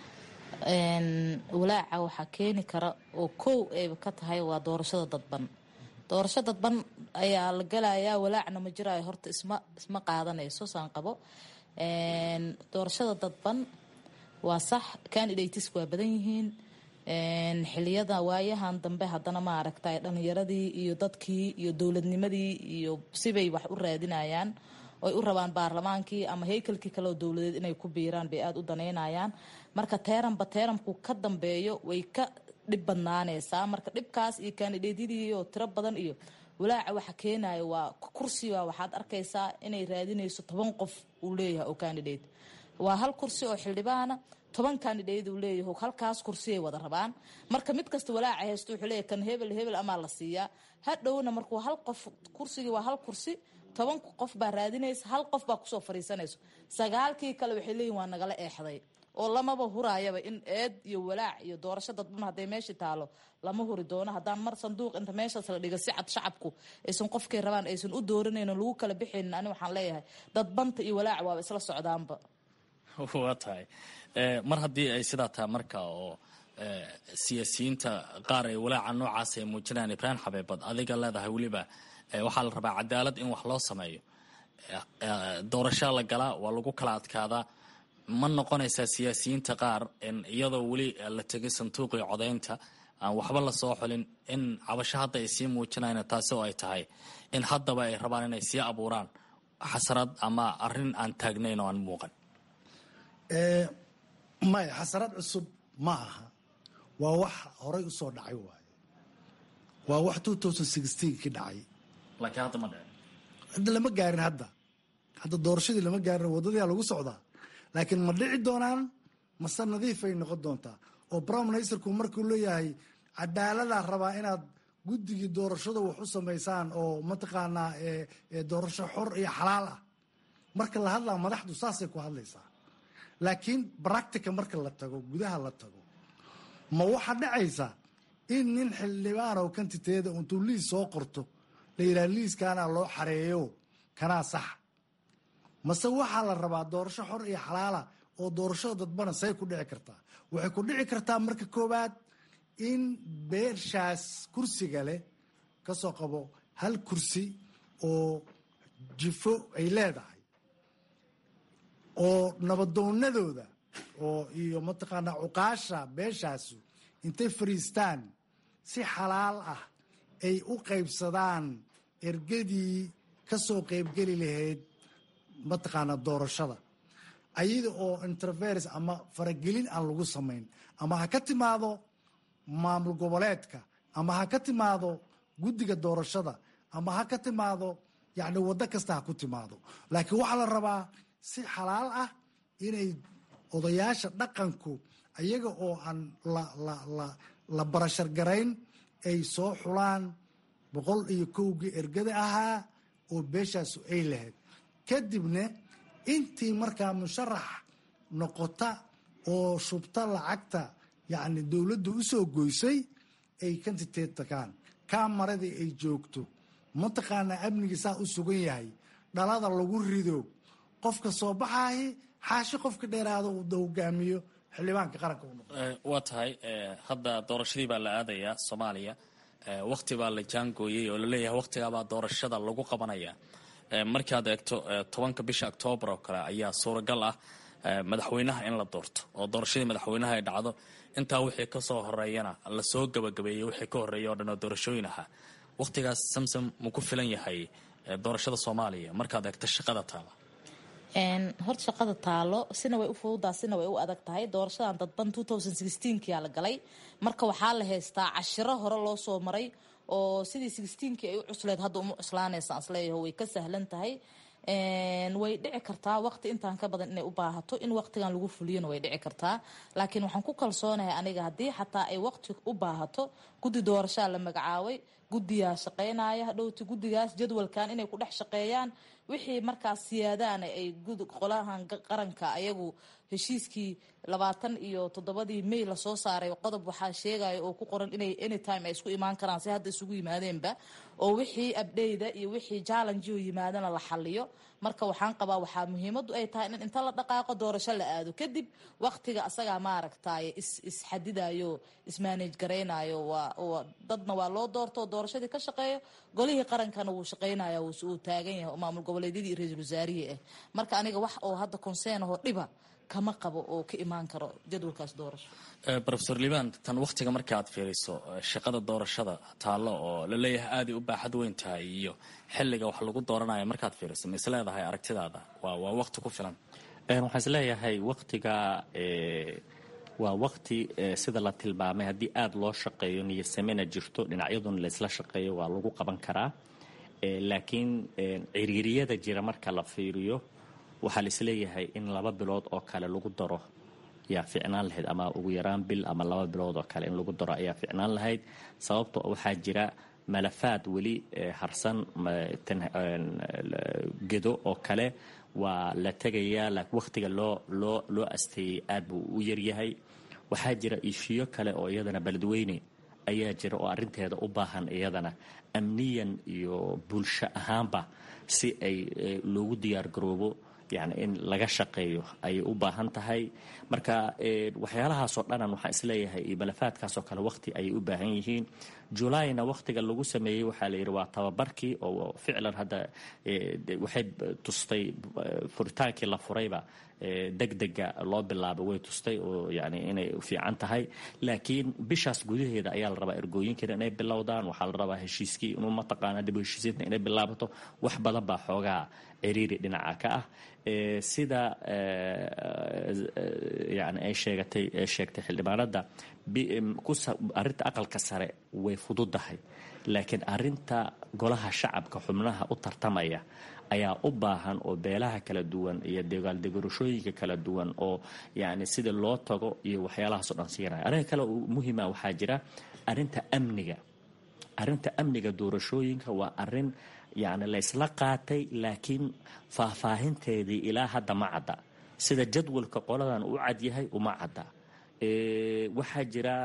walaaca waxaa keeni kara oo kow ayba ka tahay waa doorashada dadban. doorasho dadban ayaa la galayaa, walaacna ma jiraayo. horta isma qaadanayso saan qabo. doorashada dadban waa sax, candidates waa badan yihiin. xiliyada waayahan dambe haddana ma aragtay dhalinyaradii iyo dadkii iyo dowladnimadii iyo sibay wax u raadinayaan oy u rabaan baarlamaankii ama heykalkii kaleoo dowladeed inay ku biiraan bay aada u danaynayaan. marka teeramku ka dambeeyo way ka dhib badnaanaysaa. marka dhibkaas iyo kandideedyadii oo tiro badan iyo walaaca waxa keenaya waa kursiga. waxaad arkaysaa inay raadinayso 10 qof uu leeyahay oo candidate. waa hal kursi oo xildhibaana 10 candidate uu leeyahay, halkaas kursi ay wada rabaan. marka mid kasta walaaca haysto wuxuu leeyahay kan hebel ama la siiyaa. hadhowna markuu hal qof kursigii waa hal kursi, 10 qof baa raadinaysa, hal qof baa kusoo fariisanayso. 9kii kale waxay leeyihin waa nagala eexday oo lamaba huraayaba in eed iyo walaac iyo doorasho dadban hadday meesha taalo lama huri doono. haddaan mar sanduuq inta meeshaas la dhiga si cad shacabku aysan qofkay rabaan aysan u dooranayno lagu kala bixaynin, ani waxaan leeyahay dadbanta iyo walaac waaba isla socdaanba. waa tahay mar haddii ay sidaa tahay marka oo siyaasiyiinta qaar ay walaaca noocaas ay muujinayaan ibraahim xabeebad adiga leedahay weliba waxaa la rabaa cadaalad in wax loo sameeyo doorashaa la galaa waa lagu kala adkaadaa ma noqonaysaa siyaasiyiinta qaar iyadoo weli la tegay sanduuqii codaynta aan waxba lasoo xulin in cabasho hadda ay sii muujinayaan taasi oo ay tahay in haddaba ay rabaan inay sii abuuraan xasarad ama arrin aan taagnayn oo aan muuqan? maya xasarad cusub ma aha, waa wax horay usoo dhacay waaye, waa wax 2016 ki dhacay, laakiin hadda ma dhicin. hadda lama gaarin, hadda doorashadii lama gaarin, wadadayaa lagu socdaa. laakiin ma dhici doonaan mase nadiifay noqon doontaa? oo prime ministerku markuu leeyahay cadaaladaa rabaa inaad guddigii doorashada wax u samaysaan oo mataqaanaa doorasho xor iyo xalaal ah, marka la hadlaa madaxdu saasay ku hadlaysaa. laakiin practica marka la tago, gudaha la tago, ma waxaa dhacaysa in nin xildhibaan oo kantiteeda intuu liis soo qorto la yidhaha liiskaana loo xareeyo kanaa sax? mase waxaa la rabaa doorasho xor iyo xalaala oo doorashada dadbana say ku dhici kartaa? waxay ku dhici kartaa marka koowaad in beeshaas kursiga leh ka soo qabo hal kursi oo jifo ay leedahay, oo nabadoonadooda oo iyo mataqaanaa cuqaasha beeshaasu intay fariistaan si xalaal ah ay u qaybsadaan ergadii ka soo qaybgeli lahayd mataqaanaa doorashada, ayada oo interference ama faragelin aan lagu samayn, ama ha ka timaado maamul goboleedka, ama ha ka timaado guddiga doorashada, ama ha ka timaado yacni waddo kasta ha ku timaado. laakiin waxaa la rabaa si xalaal ah inay odayaasha dhaqanku ayaga oo aan la barashar garayn ay soo xulaan 101 ergada ahaa oo beeshaasu ay lahayd. kadibna intii markaa musharax noqota oo shubta lacagta yacni dowladda u soo goysay ay kantiteed tagaan, kamaradii ay joogto, mataqaanaa amnigii saa u sugan yahay, dhalada lagu rido, qofka soo baxaahi xaashi qofka dheeraada uu hogaamiyo xildhibaanka qaranka u noqo. waa tahay hadda doorashadii baa la aadayaa Soomaaliya, waqti baa la jaangooyey oo la leeyahay waqtigaabaa doorashada lagu qabanaya. markaad eegto 10 bisha Oktoobar oo kale ayaa suuragal ah madaxweynaha in la doorto oo doorashadii madaxweynaha ay dhacdo. intaa wixii ka soo horeeyana la soo gabagabeeyay wixii ka horeeyay oo dhan oo doorashooyin ah. waqtigaas Samsam ma ku filan yahay doorashada Soomaaliya markaad eegto shaqada taala? horta shaqada taalo sina way u fududaa sina way u adag tahay. doorashadan dadban 2016 la galay, marka waxaa la haystaa cashiro hore loo soo maray oo sidii 16 ay u cusleed hadda uma cuslaanaysa asleeyahay, way ka sahlan tahay. way dhici kartaa waqti intaan ka badan inay u baahato in waqtigan lagu fuliyana way dhici kartaa. laakiin waxaan ku kalsoonahay aniga haddii xataa ay waqti u baahato, guddi doorashaa la magacaabay, guddiyaa shaqaynaya, hadhowti guddigaas jadwalkan inay ku dhex shaqeeyaan, wixii markaas siyaadaana ay qolahan qaranka ayagu heshiiskii 27 May la soo saaray qodob waxaa sheegaya oo ku qoran inay anytime ay isku imaan karaan si hadda isugu yimaadeenba, oo wixii abdeyda iyo wixii challenge oo yimaadana la xalliyo. marka waxaan qabaa waxaa muhiimadu ay tahay in inta la dhaqaaqo doorasho la aado, kadib waqtiga asaga maaragtay isxadidayo ismanage gareynayo, dadna waa loo doorto doorashadii ka shaqeeyo, golihii qarankana wuu shaqeynaya, wuu taagan yahay maamul goboleedyadii ra'iisul wasaarihi ah. marka aniga wax oo hadda concern oo dhiba kama qabo oo ka imaan karo jadwalkaas doorasho. Professor Liban, tan waqtiga marka aad fiiriso shaqada doorashada taalo oo la leeyahay aad u baaxad weyn tahay iyo xilliga wax lagu dooranayo markaad fiiriso ma isleedahay aragtidaada waa waqti ku filan? waxaan isleeyahay waqtiga waa waqti sida la tilmaamay haddii aad loo shaqeeyo niyad sameyna jirto dhinacyaduna la isla shaqeeyo waa lagu qaban karaa. laakiin ciriiriyada jira marka la fiiriyo waxaa la isleeyahay in 2 bilood oo kale lagu daro yaa fiicnaan lahayd, ama ugu yaraan bil ama 2 bilood oo kale in lagu daro ayaa fiicnaan lahayd. sababtoo waxaa jira malafaad weli harsan gedo oo kale waa la tegayaa, laakiin waqtiga loo asteeyey aad buu u yaryahay. waxaa jira ishiyo kale oo iyadana beledweyne ayaa jira oo arinteeda u baahan iyadana amniyan iyo bulsho ahaanba si ay loogu diyaar garoobo yani in laga shaqeeyo ayay u baahan tahay. marka waxyaalahaasoo dhanan waxaan isleeyahay iyo malafaadkaasoo kale waqti ayay u baahan yihiin. julayna waqtiga lagu sameeyey waxaa la yidhi waa tababarkii oo ficlan hadda waxay tustay furitaankii la furayba degdega loo bilaabay way tustay oo yani inay fiican tahay. laakiin bishaas gudaheeda ayaa la rabaa ergooyinkiina inay bilowdaan, waxaa la rabaa heshiiskii inuu mataqaana dib u heshiisiinta inay bilaabato. wax badan baa xoogaa ciriiri dhinaca ka ah. sida yani ay sheegtay xildhibaanada arinta aqalka sare way fududahay, laakiin arinta golaha shacabka xubnaha u tartamaya ayaa u baahan oo beelaha kala duwan iyo degaaldegarashooyinka kala duwan oo yani sida loo tago iyo waxyaalahaasoo dhan siinaya. arrinka kale muhiima waxaa jira arinta amniga doorashooyinka waa arin yani laysla qaatay, laakiin faahfaahinteedii ilaa hadda ma cadda. sida jadwalka qoladan u cadyahay uma cadda. waxaa jira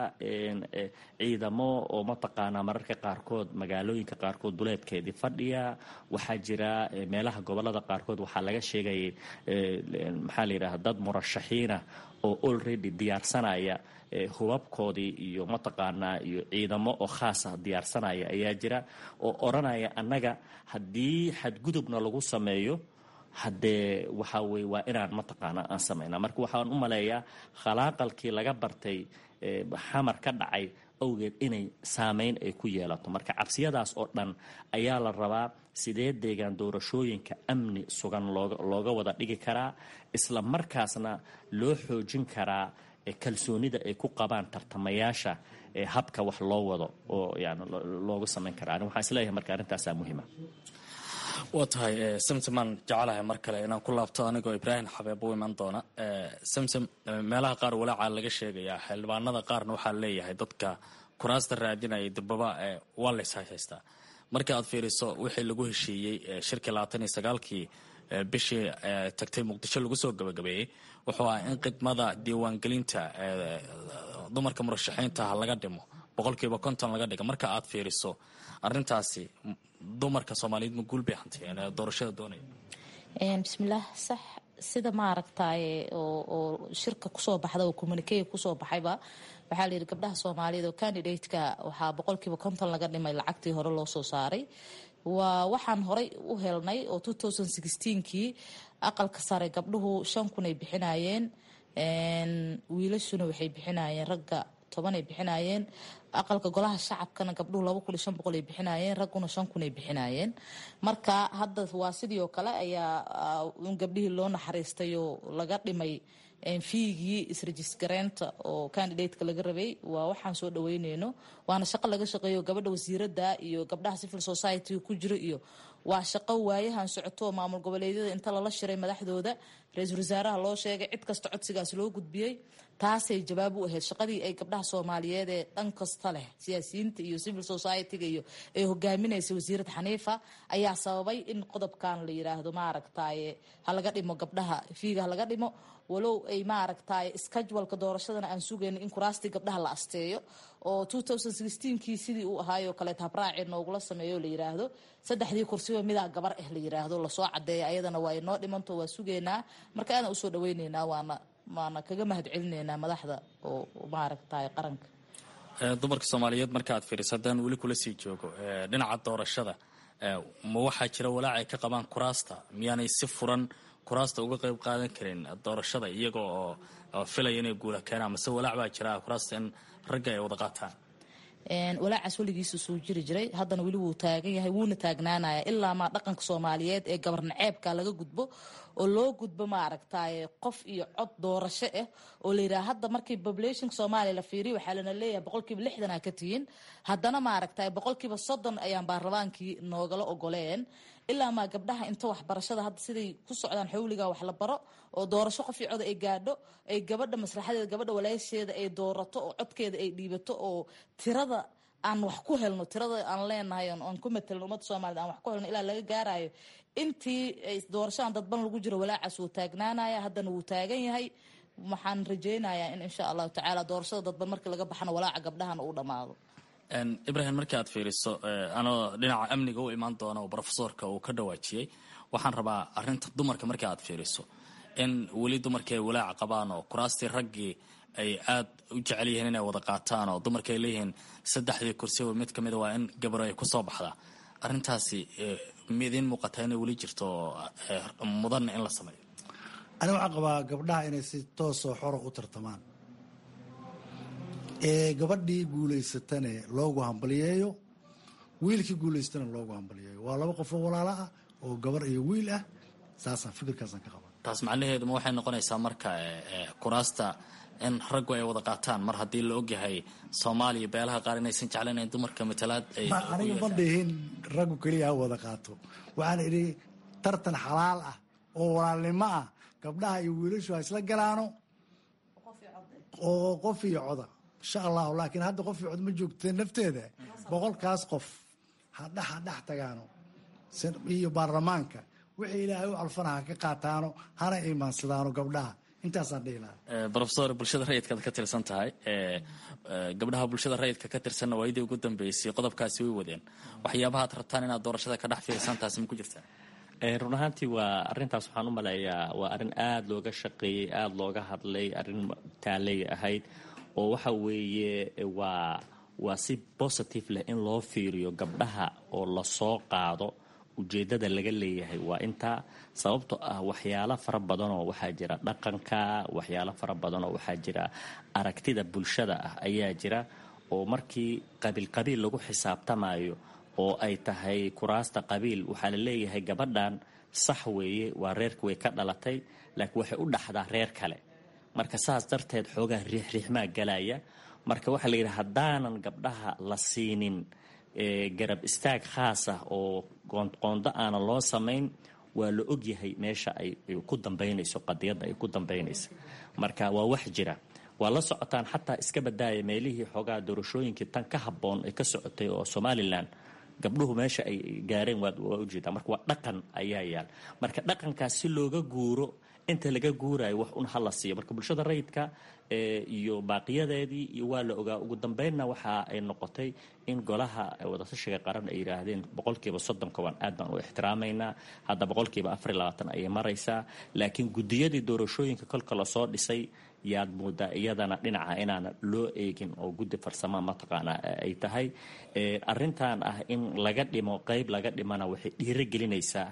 ciidamo oo mataqaanaa mararka qaarkood magaalooyinka qaarkood duleedkeedii fadhiya. waxaa jira meelaha gobolada qaarkood waxaa laga sheegayay maxaa la yidhaha dad murashaxiina oo already diyaarsanaya hubabkoodii iyo mataqaanaa iyo ciidamo oo khaasa diyaarsanaya ayaa jira oo odhanaya annaga haddii xadgudubna lagu sameeyo haddee waxaa weye waa inaan mataqaana aan samaynaa. marka waxaan u maleeyaa khalaaqalkii laga bartay xamar ka dhacay awgeed inay saameyn ay ku yeelato. marka cabsiyadaas oo dhan ayaa la rabaa sidee deegaan doorashooyinka amni sugan looga wada dhigi karaa, isla markaasna loo xoojin karaa kalsoonida ay ku qabaan tartamayaasha habka wax loo wado oo yani looga samayn karaa. waxaan isleeyahay marka arrintaasaa muhiima. waa tahay samsamaan jecelahay mar kale inaan ku laabto anigoo ibraahim xabeeb u iman doona. samsam meelaha qaar walaaca laga sheegayaa, xildhibaanada qaarna waxaa leeyahay dadka kuraasta raadinaya dibaba waa lays haystaa. marka aad fiiriso wixii lagu heshiiyey shirkii 29kii bishii tagtay muqdisho lagu soo gabagabeeyey wuxuu ah in khidmada diiwaangelinta dumarka murashaxiinta laga dhimo 50% laga dhiga. marka aad fiiriso arintaasi dumarka Soomaaliyeed ma guul bay hanteen doorashada doonay? bismillaah sax sida ma aragtay oo shirka ku soo baxda oo communique ku soo baxayba waxaa la yiri gabdhaha Soomaaliyeed oo candidate-ka waxaa 50% laga dhimay lacagtii hore loo soo saaray. waxaan horay u helnay oo 2016kii aqalka sare gabdhuhu 5,000 ay bixinayeen, wiilashuna waxay bixinayeen ragga 10 ay bixinayeen. aqalka golaha shacabkana gabdhuhu 2,500 ay bixinayeen, ragguna 5,000 ay bixinayeen. marka hadda waa sidii oo kale ayaa gabdhihii loo naxariistay oo laga dhimay fiigii isrejistareenta oo candidate-ka laga rabay. waa waxaan soo dhaweyneyno, waana shaqo laga shaqeeyo gabadha wasiirada iyo gabdhaha civil society ku jiro iyo waa shaqo waayahan socoto maamul goboleedyada inta lala shiray madaxdooda ra-iisul wasaaraha loo sheegay cid kasta codsigaas loo gudbiyey. taasay jawaab u ahayd shaqadii ay gabdhaha Soomaaliyeed ee dhan kasta leh siyaasiyiinta iyo civil society-ga iyo ay hogaaminaysa wasiirada Xaniifa ayaa sababay in qodobkan la yiraahdo ma aragtay ha laga dhimo gabdhaha fiiga ha laga dhimo. walow ay ma aragtay schedule-ka doorashadana aan sugayno in kuraastii gabdhaha la asteeyo oo 2016kii sidii uu ahaayo kale tabraaci noogula sameeyo la yiraahdo 3 kursiba midaa gabar ah la yiraahdo la soo cadeeyo ayadana waa inoo dhimanto waa sugeynaa. marka aan u soo dhaweyneynaa waana kaga mahadcelineynaa madaxda oo ma aragtay qaranka. dumarka Soomaaliyeed marka aad fiiriso hadaan wali kula sii joogo dhinaca doorashada ma waxaa jira walaac ay ka qabaan kuraasta, miyaanay si furan kuraasta uga qayb qaadan karin doorashada iyaga oo filaya inay guula keenaan, mase walaac baa jira kuraasta in ragga ay wada qaataan? walaacaas weligiisu soo jiri jiray, haddana weli wuu taagan yahay, wuuna taagnaanaya ilaa ma dhaqanka Soomaaliyeed ee gabar naceebka laga gudbo oo loo gudbo ma aragtay qof iyo cod doorasho ah oo la yiraahdo hadda markii population Soomaaliya la fiiriyo waxaa lana leeyahay 60% ka tihiin, haddana ma aragtay 30% ayaan baarlamaankii noogala ogoleen. ilaa ma gabdhaha inta waxbarashada hadda siday ku socdaan xawliga wax la baro oo doorasho qof iyo cod ay gaadho ay gabadha maslaxadeeda gabadha walaasheeda ay doorato oo codkeeda ay dhiibato oo tirada aan wax ku helno tirada aan leenahay aan ku metelno ummadda Soomaaliyeed aan wax ku helno ilaa laga gaarayo intii doorashadan dadban lagu jiro walaacaas uu taagnaanaya, haddana wuu taagan yahay. waxaan rajeynayaa in insha Allah tacaala doorashada dadban markii laga baxana walaaca gabdhahan uu dhamaado. ibrahim markii aad fiiriso anoo dhinaca amniga u imaan doona oo brofesorka uu ka dhawaajiyey waxaan rabaa arinta dumarka markii aad fiiriso in weli dumarkii ay walaaca qabaan oo kuraastii raggii ay aad u jecel yihiin inay wada qaataan oo dumarka ay leeyihiin 3 kursi oo mid kamid waa in gabar ay ku soo baxdaa arintaasi midin muuqata inay weli jirto mudan in la sameeyo aniga waxaan qabaa gabdhaha inay si toos oo xor u tartamaan gabadhii guulaysatana loogu hambaliyeeyo wiilkii guulaystana loogu hambaliyeeyo waa laba qof oo walaalo ah oo gabar iyo wiil ah saasaan fikirkaasaan ka qabaa taas macnaheedu ma waxay noqonaysaa marka kuraasta in raggu ay wada qaataan mar haddii la ogyahay Soomaaliya beelaha qaar inaysan jeclayn dumarka matalaad ay aniga ma dhihin raggu kaliya wada qaato waxaan idhi tartan xalaal ah oo walaalnimo ah gabdhaha iyo wiilashu ay isla galaano oo qof iyo coda insha Allah laakiin hadda qof iyo cod ma joogto nafteeda boqolkaas qof hadhax tagaano iyo baarlamaanka wixii ilaahay u alfanaha ka qaataano hana iimaansadaano gabdhaha intaasaan dhihi lahaa brofesor bulshada rayidkaad ka tirsan tahay gabdhaha bulshada rayidka ka tirsanna waayadii ugu dambeysay qodobkaasi way wadeen waxyaabaha aad rabtaan inaad doorashada ka dhex fiirsan taasi ma ku jirtaa run ahaantii waa arintaas waxaan u maleeyaa waa arin aad looga shaqeeyey aad looga hadlay arin taaley ahayd oo waxa weeye waa si positive leh in loo fiiriyo gabdhaha oo la soo qaado ujeedada laga leeyahay waa inta sababtoo ah waxyaalo fara badan oo waxaa jira dhaqanka waxyaalo fara badan oo waxaa jira aragtida bulshada ah ayaa jira oo markii qabiil lagu xisaabtamayo oo ay tahay kuraasta qabiil waxaa la leeyahay gabadhan sax weeye waa reerka way ka dhalatay laakiin waxay u dhaxdaa reer kale marka saas darteed xoogaa riixriixmaa galaya marka waxaa la yidhi haddaanan gabdhaha la siinin garab istaag khaas ah oo qoonda aanan loo samayn waa la ogyahay meesha ay ku dambaynayso qadiyadda ay ku dambaynayso marka waa wax jira waa la socotaan xataa iska badaaya meelihii xoogaa doorashooyinkii tan ka habboon ay ka socotay oo Somaliland gabdhuhu meesha ay gaareen waa ujeedaa marka waa dhaqan ayaa yaal marka dhaqankaas si looga guuro inta laga guurayo wax un hala siiyo marka bulshada rayidka iyo baaqiyadeedii iyo waa la ogaa ugu dambeynna waxa ay noqotay in golaha wadatashiga qaran ay yiraahdeen 30% aad baan u ixtiraamaynaa hadda 24% ay maraysaa laakiin gudiyadii doorashooyinka kolka la soo dhisay yaad moodaa iyadana dhinaca inaan loo eegin oo guddi farsamo mataqaana ay tahay arintan ah in laga dhimo qayb laga dhimana waxay dhiirigelinaysaa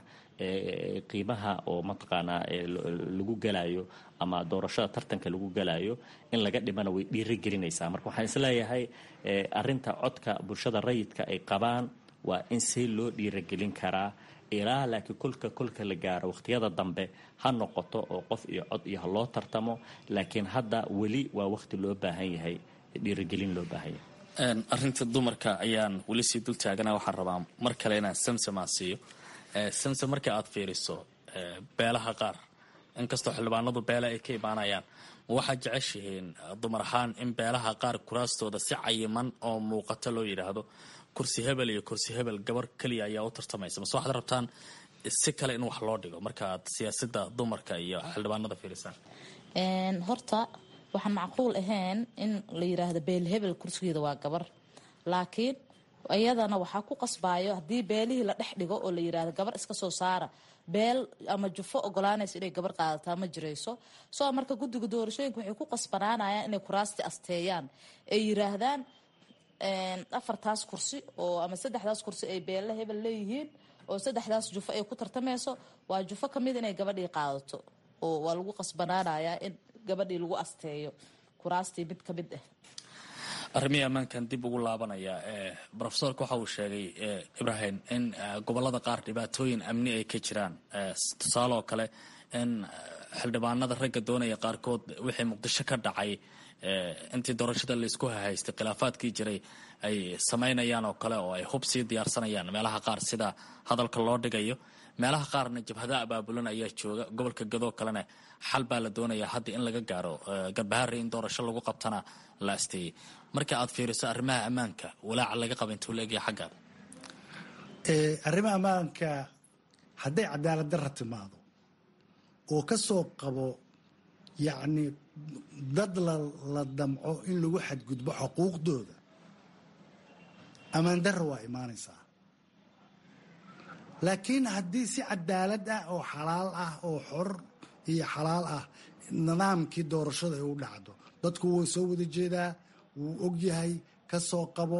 qiimaha oo mataqaana lagu galayo ama doorashada tartanka lagu galayo in laga dhimana way dhiirigelinaysaa marka waxaan isleeyahay arinta codka bulshada rayidka ay qabaan waa in si loo dhiirigelin karaa ilaa laakiin kolka la gaaro waqtiyada dambe ha noqoto oo qof iyo cod iyo ha loo tartamo laakiin hadda weli waa waqti loo baahan yahay dhiirigelin loo baahan yahay arinta dumarka ayaan weli sii dul taagana waxaan rabaa mar kale inaan samsamaa siiyo samsam marka aad fiiriso beelaha qaar inkastoo xildhibaanadu beela ay ka imaanayaan waxaad jeceshihiin dumar ahaan in beelaha qaar kuraastooda si cayiman oo muuqato loo yidhaahdo kursi hebel iyo kursi hebel gabar keliya ayaa u tartamaysa mase waxaad rabtaan si kale in wax loo dhigo marka aad siyaasadda dumarka iyo xildhibaanada fiirisaan horta waxaan macquul ahayn in la yiraahdo beel hebel kursigeeda waa gabar laakiin iyadana waxaa ku qasbaayo haddii beelihii la dhex dhigo oo la yiraahdo gabar iska soo saara beel ama jufo ogolaanaysa inay gabar qaadataa ma jirayso soo marka guddiga doorashooyinka waxay ku qasbanaanayaan inay kuraasti asteeyaan ay yiraahdaan 4 kursi oo ama 3 kursi ay beela hebel leeyihiin oo 3 jufo ay ku tartamayso waa jufo kamid inay gabadhii qaadato oo waa lagu qasbanaanayaa in gabadhii lagu asteeyo kuraastii mid kamid ah arrimihii ammaankan dib ugu laabanaya brofesorka waxa uu sheegay ibrahim in gobolada qaar dhibaatooyin amni ay ka jiraan tusaale oo kale in xildhibaanada ragga doonaya qaarkood wixii muqdisho ka dhacay intii doorashada laysku hahaystay khilaafaadkii jiray ay samaynayaan oo kale oo ay hub sii diyaarsanayaan meelaha qaar sida hadalka loo dhigayo meelaha qaarna jabhada abaabulan ayaa jooga gobolka gadoo kalena xal baa la doonayaa hadda in laga gaaro garbaharre in doorasho lagu qabtana la asteeyey marka aad fiiriso arrimaha ammaanka walaaca laga qaba intuu leegaya xaggaada arrimaha ammaanka hadday cadaalad darra timaado oo ka soo qabo yacni dad la damco in lagu xadgudbo xuquuqdooda ammaan darra waa imaanaysaa. laakiin haddii si cadaalad ah oo xalaal ah oo xor iyo xalaal ah nidaamkii doorashada ay u dhacdo, dadku wuu soo wada jeedaa, wuu ogyahay, ka soo qabo.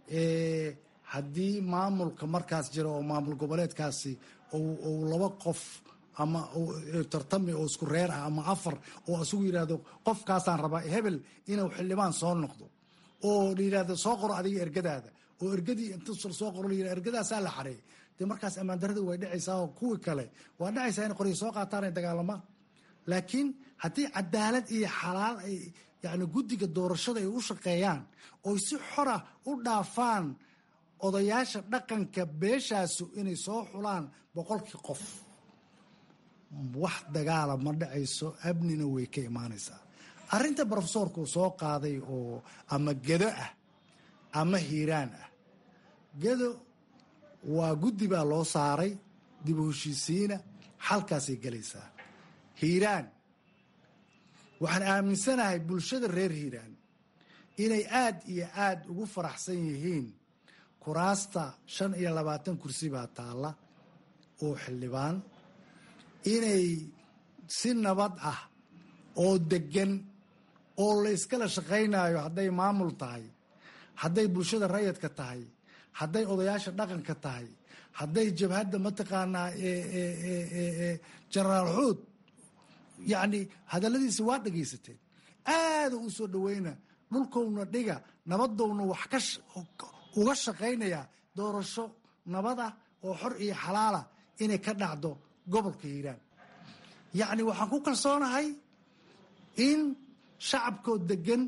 Haddii maamulka markaas jira oo maamul goboleedkaasi uu 2 qof ama tartami oo isku reer ah ama 4 oo isugu yidhaahdo qofkaasaan rabaa hebel inuu xildhibaan soo noqdo, oo la yidhaahdo soo qoro adiga ergadaada, oo ergadii inta soo qoro la yidhahdo ergadaasaa la xareey, dee markaas ammaan darrada way dhacaysaa oo kuwii kale waa dhacaysaa in qoryo soo qaataan ay dagaalamaan. laakiin haddii cadaalad iyo xalaal ay yani guddiga doorashada ay u shaqeeyaan oy si xora u dhaafaan odayaasha dhaqanka beeshaasu inay soo xulaan 100 qof, wax dagaala ma dhacayso, amnina way ka imaanaysaa. arrinta brofesoorku soo qaaday oo ama gedo ah ama hiiraan ah, gedo waa guddi baa loo saaray, dib u heshiisiina, xalkaasay gelaysaa. hiiraan waxaan aaminsanahay bulshada reer hiiraan inay aad iyo aad ugu faraxsan yihiin kuraasta 25 kursi baa taalla oo xildhibaan, inay si nabad ah oo degan oo la iskala shaqaynayo, hadday maamul tahay, hadday bulshada rayidka tahay, hadday odayaasha dhaqanka tahay, hadday jabhadda mataqaanaa jenaraal xuud, yacni hadalladiisa waa dhagaysateen, aada u soo dhaweyna, dhulkowna dhiga, nabadowna wax uga shaqaynaya doorasho nabad ah oo xor iyo xalaala inay ka dhacdo gobolka hiiraan. yacni waxaan ku kalsoonahay in shacabkoo degan,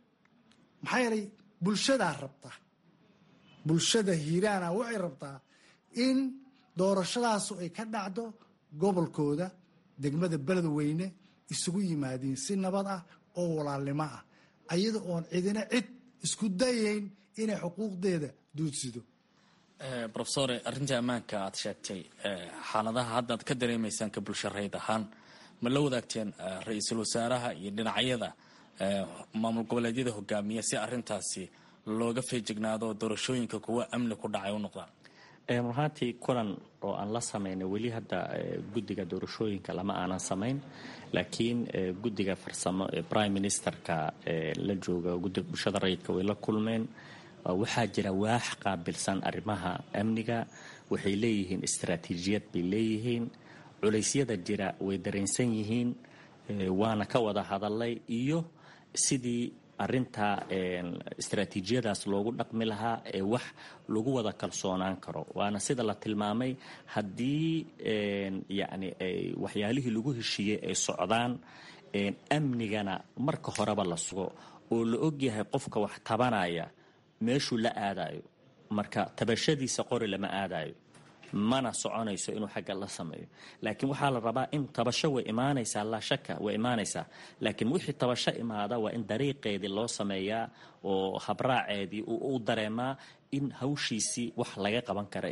maxaa yeelay bulshadaa rabta, bulshada hiiraana waxay rabtaa in doorashadaasu ay ka dhacdo gobolkooda, degmada beledweyne, isugu yimaadiin si nabad ah oo walaalnimo ah, ayada oon cidina cid isku dayayn inay xuquuqdeeda duudsido. rofesore, arrintii ammaanka aad sheegtay, xaaladaha hadda aad ka dareemaysaan ka bulsho rayd ahaan ma la wadaagteen ra-iisul wasaaraha iyo dhinacyada maamul goboleedyada hogaamiya si arrintaasi looga feejignaado doorashooyinka kuwa amni ku dhacay u noqdaan? runaaantii kulan oo aan la samaynay weli hadda guddiga doorashooyinka lama aanan samayn, laakiin guddiga farsamo ee prime ministerka la jooga guddiga bulshada rayidka way la kulmeen. waxaa jira waax qaabilsan arrimaha amniga, waxay leeyihiin istaraatiijiyad bay leeyihiin, culeysyada jira way dareensan yihiin, waana ka wada hadalay iyo sidii arinta istaraatiijiyadaas loogu dhaqmi lahaa ee wax lagu wada kalsoonaan karo. waana sida la tilmaamay, haddii yani waxyaalihii lagu heshiiyey ay socdaan, amnigana marka horeba la sugo oo la ogyahay qofka wax tabanaya meeshuu la aadayo, marka tabashadiisa qori lama aadayo, mana soconayso inuu xagga la sameeyo. laakiin waxaa la rabaa in tabasho way imaanaysaa, laa shaka way imaanaysaa, laakiin wixii tabasho imaada waa in dariiqeedii loo sameeyaa oo habraaceedii u dareemaa in hawshiisii wax laga qaban kara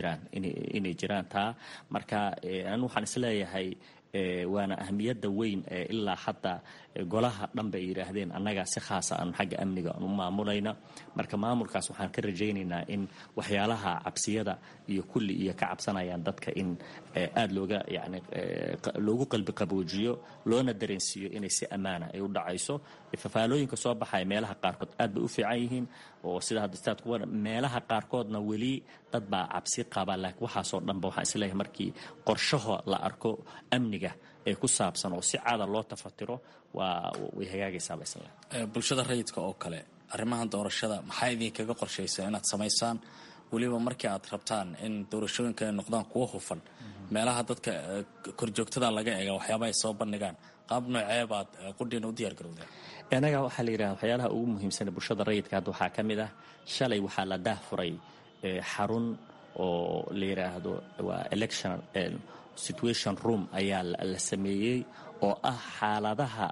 inay jiraan taa. marka anu waxaan isleeyahay waana ahmiyadda weyn ilaa hadda golaha dhanba ay yidhaahdeen annagaa si khaasa aan xagga amniga aan u maamulayna. marka maamulkaas waxaan ka rajaynaynaa in waxyaalaha cabsiyada iyo kulli iyo ka cabsanayaan dadka in aada loogu qalbi qaboojiyo, loona dareensiiyo inay si ammaana ay u dhacayso. fafaalooyinka soo baxaya meelaha qaarkood aad bay u fiican yihiin, oo sida hadda staadku meelaha qaarkoodna weli dad baa cabsi qaba, laakiin waxaasoo dhanba waxaan isleeyahay markii qorshaho la arko amniga ee ku saabsan oo si caada loo tafatiro way hagaagaysaa ba isla. bulshada rayidka oo kale, arrimahan doorashada maxaa idinkaga qorshaysaa inaad samaysaan, weliba markii aad rabtaan in doorashooyinka ay noqdaan kuwo hufan, meelaha dadka korjoogtada laga eega waxyaaba ay soo bandhigaan, qaab noocee baad qudhiina u diyaar garowdeen? anaga waxaa la yidhaha waxyaalaha ugu muhiimsan bulshada rayidka hadda waxaa ka mid ah, shalay waxaa la daahfuray xarun oo la yidhaahdo waa election situation room ayaa la sameeyey oo ah xaaladaha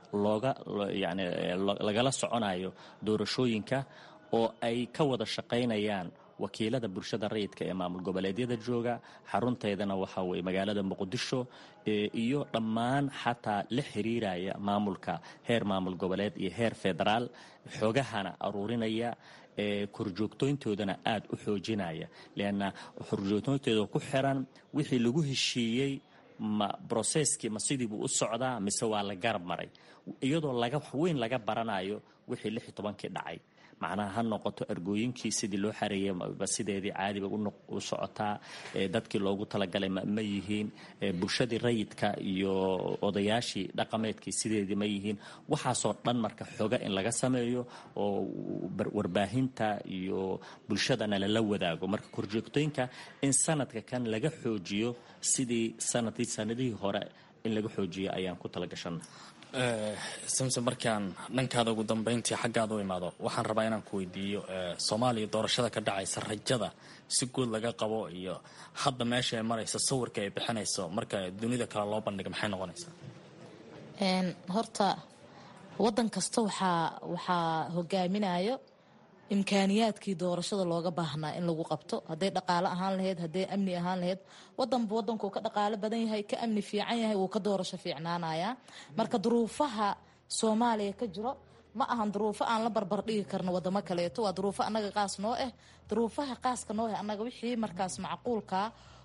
lagala soconayo doorashooyinka, oo ay ka wada shaqaynayaan wakiilada bulshada rayidka ee maamul goboleedyada jooga. xarunteedana waxaa weye magaalada muqdisho, iyo dhammaan xataa la xiriiraya maamulka heer maamul goboleed iyo heer federaal, xogahana aruurinaya, korjoogtooyntoodana aada u xoojinaya leanna korjoogtooyntooda ku xiran wixii lagu heshiiyey ma broseskii ma sidiibuu u socdaa mise waa la garab maray iyadoo wax weyn laga baranayo wixii 16 dhacay macnaha ha noqoto ergooyinkii sidii loo xareeyay sideedii caadiba u socotaa dadkii loogu talagalay ma yihiin bulshadii rayidka iyo odayaashii dhaqameedkii sideedii ma yihiin waxaasoo dhan marka xoga in laga sameeyo oo warbaahinta iyo bulshadana lala wadaago marka korjoogtooyinka in sanadka kan laga xoojiyo sidii sanadihii hore in laga xoojiyo ayaan ku talagashanay samsom markaan dhankaada ugu dambeyntii xaggaada u imaado waxaan rabaa inaan ku weydiiyo soomaaliya doorashada ka dhacaysa rajada si guud laga qabo iyo hadda meesha ay maraysa sawirka ay bixinayso marka dunida kale loo bandhiga maxay noqonaysaa horta wadan kasta waxaa hogaaminayo imkaaniyaadkii doorashada looga baahnaa in lagu qabto hadday dhaqaale ahaan lahayd hadday amni ahaan lahayd wadanba wadankuu ka dhaqaale badan yahay ka amni fiican yahay wuu ka doorasho fiicnaanaya marka duruufaha soomaaliya ka jiro ma ahan duruufo aan la barbar dhigi karno wadamo kaleeto waa duruufo annaga qaas noo ah duruufaha qaaska noo ah annaga wixii markaas macquulka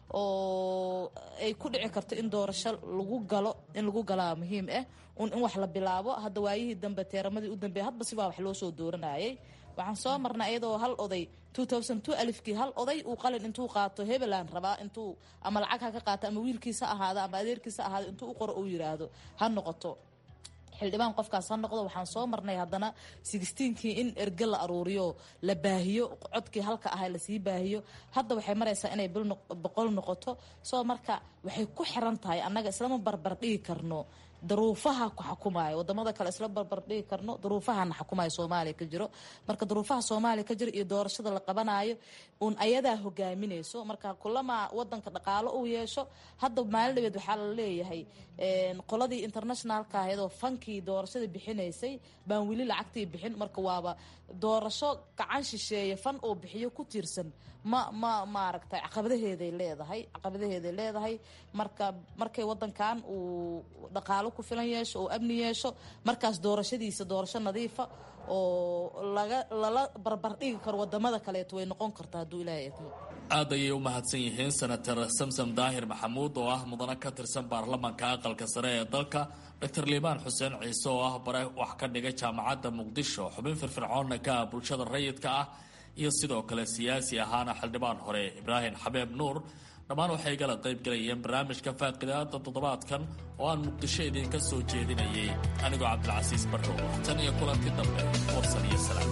oo ay ku dhici karto in doorasho lagu galaa muhiim ah in wax la bilaabo hadda waayihii dambe teeramadii u dambeeyay hadba sibaa wax loo soo dooranayay waxaan soo marnay iyadoo hal oday 2002 alifkii hal oday uu qalin intuu qaato hebelaan rabaa intuu ama lacag ha ka qaato ama wiilkiisa ahaada ama adeerkiisa ahaada intuu u qoro uu yiraahdo ha noqoto xildhibaan qofkaas ha noqdo waxaan soo marnay haddana 16kii in erge la aruuriyo la baahiyo codkii halka ahay lasii baahiyo hadda waxay maraysaa inay boqol noqoto soo marka waxay ku xiran tahay annaga islama barbar dhigi karno duruufaha ku xukumayo wadamada kale isla barbar dhigi karno duruufahana xukumayo Soomaaliya ka jiro marka duruufaha Soomaaliya ka jiro iyo doorashada la qabanayo ayadaa hogaaminayso marka kulama wadanka dhaqaale uu yeesho hadda maalin waxaa la leeyahay qoladii internationalka ahayd oo fankii doorashada bixinaysay baan wili lacagtii bixin marka waaba doorasho gacan shisheeye fan oo bixiyo ku tiirsan ma aragtay caqabadaheeday leedahay markay wadankan uu dhaqaale ku filan yeesho oo amni yeesho markaas doorashadiisa doorasho nadiifa oo lala barbar dhigi karo wadamada kaleeto way noqon kartaa hadduu ilaahay idmo aad ayay u mahadsan yihiin senator samsom daahir maxamuud oo ah mudane ka tirsan baarlamaanka aqalka sare ee dalka dr liibaan xuseen ciise oo ah bare wax ka dhigay jaamacadda muqdisho xubin firfircoonna ka ah bulshada rayidka ah iyo sidoo kale siyaasi ahaana xildhibaan hore ibraahim xabeeb nuur dhammaan waxay igala qayb galayeen barnaamijka faaqidaada toddobaadkan oo aan muqdisho idinka soo jeedinayay anigoo cabdilcasiis barrow tan iyo kulanti dambe warsan iyo salaam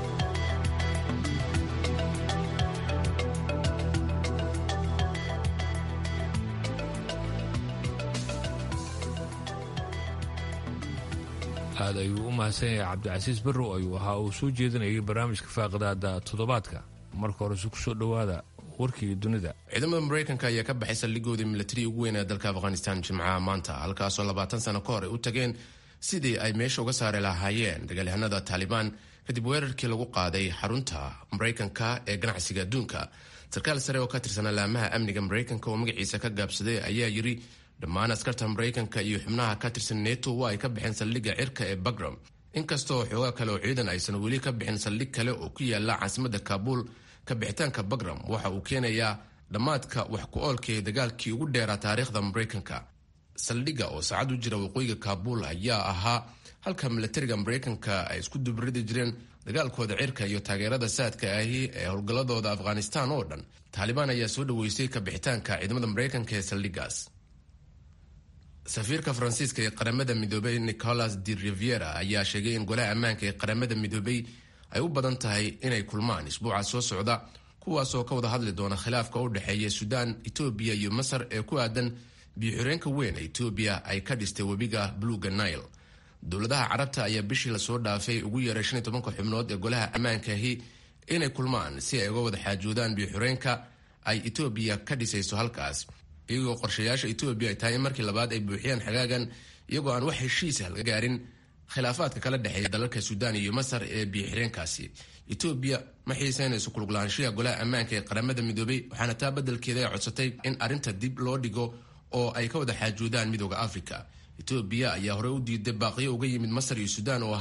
aad ayuu u mahadsan yahay cabdicasiis barrow ayuu ahaa uu soo jeedinayay barnaamijka faaqidaada toddobaadka marka hore si kusoo dhowaada warkii dunida ciidamada maraykanka ayaa ka baxay saldhigoodii milatari ugu weyn ee dalka afghanistan jimcaha maanta halkaasoo 20 sano ka hor ay u tageen sidii ay meesha uga saari lahaayeen dagaalyahanada taalibaan kadib weerarkii lagu qaaday xarunta maraykanka ee ganacsiga adduunka sarkaal sare oo ka tirsan alaamaha amniga maraykanka oo magaciisa ka gaabsaday ayaa yiri dhammaan askarta maraykanka iyo xubnaha ka tirsan neto waa ay ka baxeen saldhigga cirka ee bagram inkastoo xoogaa kale oo ciidan aysan weli ka bixin saldhig kale oo ku yaala caasimadda kaabuul ka bixitaanka bagram waxa uu keenayaa dhammaadka wax ku-oolka ee dagaalkii ugu dheeraa taariikhda maraykanka saldhigga oo saacad u jira waqooyiga kaabuul ayaa ahaa halka milatariga maraykanka ay isku dubridi jireen dagaalkooda cirka iyo taageerada saadka ahi ee howlgalladooda afghanistan oo dhan taalibaan ayaa soo dhaweysay ka bixitaanka ciidamada maraykanka ee saldhiggaas safiirka faransiiska ee qaramada midoobay nicolas de riviera ayaa sheegay in golaha ammaanka ee qaramada midoobay ay u badan tahay inay kulmaan isbuuca soo socda kuwaasoo ka wada hadli doona khilaafka u dhexeeya suudaan etoobiya iyo masar ee ku aadan biyo-xireenka weyn ee etoobiya ay ka dhistay webiga bluga nile dowladaha carabta ayaa bishii lasoo dhaafay ugu yeeray 15 xubnood ee golaha ammaankaahi inay kulmaan si ay uga wada xaajoodaan biyo-xireenka ay etoobiya ka dhisayso halkaas iyagoo qorshayaasha etoobiya ay tahay in markii labaad ay buuxiyaan xagaagan iyagoo aan wax heshiisa laga gaarin khilaafaadka kala dhexeeya dalalka suudaan iyo masar ee biyo-xireenkaasi etoobiya ma xiiseynayso kuluglaanshiya golaha ammaanka ee qaramada midoobay waxaana taa beddelkeeda ay codsatay in arrinta dib loo dhigo oo ay ka wada xaajoodaan midooda africa etoobiya ayaa horey u diiday baaqiyo uga yimid masar iyo suudaan oo ahaa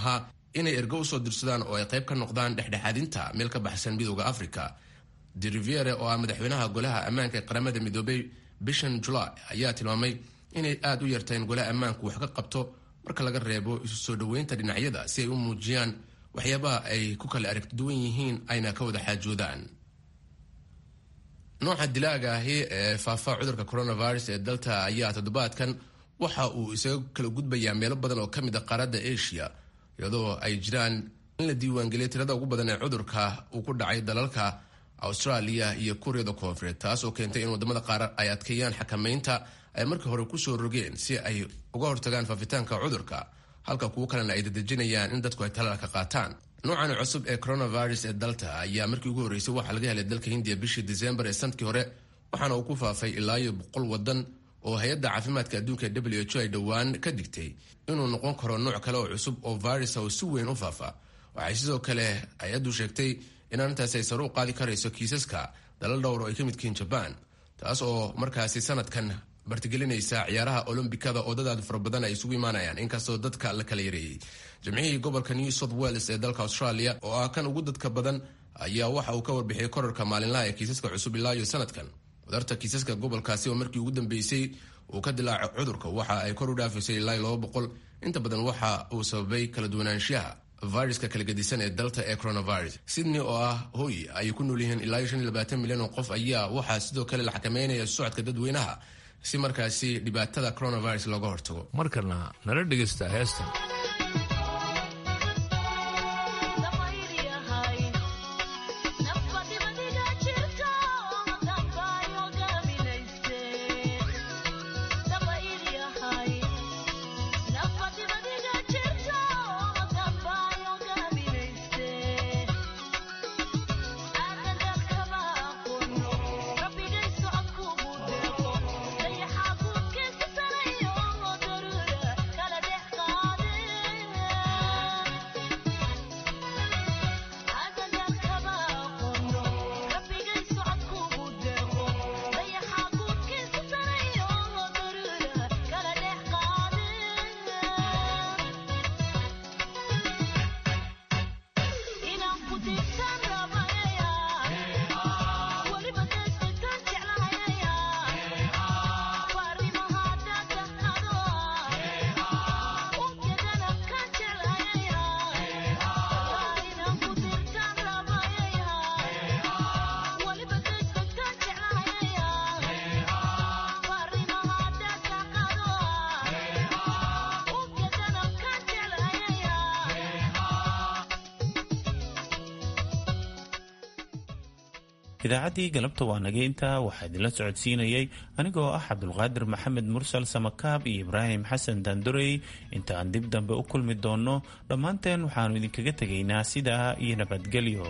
inay ergo usoo dirsadaan oo ay qayb ka noqdaan dhexdhexaadinta meel ka baxsan midooda africa. de riviere oo ah madaxweynaha golaha ammaanka ee qaramada midoobay bishan julaay ayaa tilmaamay inay aada u yartayn golaha ammaanku wax ka qabto marka laga reebo isu soo dhoweynta dhinacyada si ay u muujiyaan waxyaabaha ay ku kala aragtiduwan yihiin ayna ka wada xaajoodaan. nooca dilaaga ahi ee faafa cudurka coronavirus ee delta ayaa toddobaadkan waxa uu isaga kala gudbayaa meelo badan oo ka mid a qaaradda asia, iyadoo ay jiraan in la diiwaangeliyay tirada ugu badan ee cudurka uu ku dhacay dalalka australia iyo kuuriyada koonfureed, taas oo keentay in wadamada qaar ay adkeeyaan xakamaynta ay markii hore kusoo rogeen si ay uga hortagaan faafitaanka cudurka, halka kuwo kalena ay dadejinayaan in dadku ay talaalka qaataan. noocan cusub ee coronavirus ee delta ayaa markii ugu horreysay waxaa laga helay dalka hindiya bishii December ee sanadkii hore, waxaana uu ku faafay ilaa 100 wadan oo hay-adda caafimaadka adduunka ee WHO ay dhowaan ka digtay inuu noqon karo nooc kale oo cusub oo virus oo si weyn u faafa. waxay sidoo kale hay-addu sheegtay in arrintaasi ay sare u qaadi karayso kiisaska dalal dhowr oo ay ka mid yihiin Japan, taas oo markaasi sanadkan bartigelinaysa ciyaaraha olombikada oo dad aad fara badan ay isugu imaanayaan inkastoo dadka la kala yareeyay. Jimcihii gobolka New South Wales ee dalka Australia oo ah kan ugu dadka badan ayaa waxa uu ka warbixiyay kororka maalinlaha ee kiisaska cusub ilaa iyo sanadkan. wadarta kiisaska gobolkaasi oo markii ugu dambeysay uu ka dilaacay cudurka waxa ay kor u dhaafisay ilaa 200. inta badan waxa uu sababay kala duwanaanshiyaha viruska kala gedisan ee delta ee coronavirus. Sydney oo ah hooy ay ku nool yihiin ilaa 25 milyan oo qof ayaa waxaa sidoo kale la xakameynaya socodka dadweynaha si markaasi dhibaatada coronavirus looga hortago. markana nala dhegeysta heestan. idaacaddii galabta waa naga intaa. waxaa idinla socodsiinayay anigoo ah cabdulqaadir maxamed mursal samakaab iyo ibraahim xasan daandurey. inta aan dib dambe u kulmi doonno dhammaanteen waxaannu idinkaga tegaynaa sidaa iyo nabadgelyo.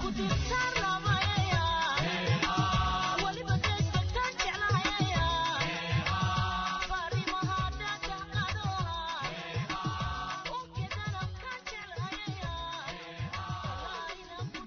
ku dulsaarna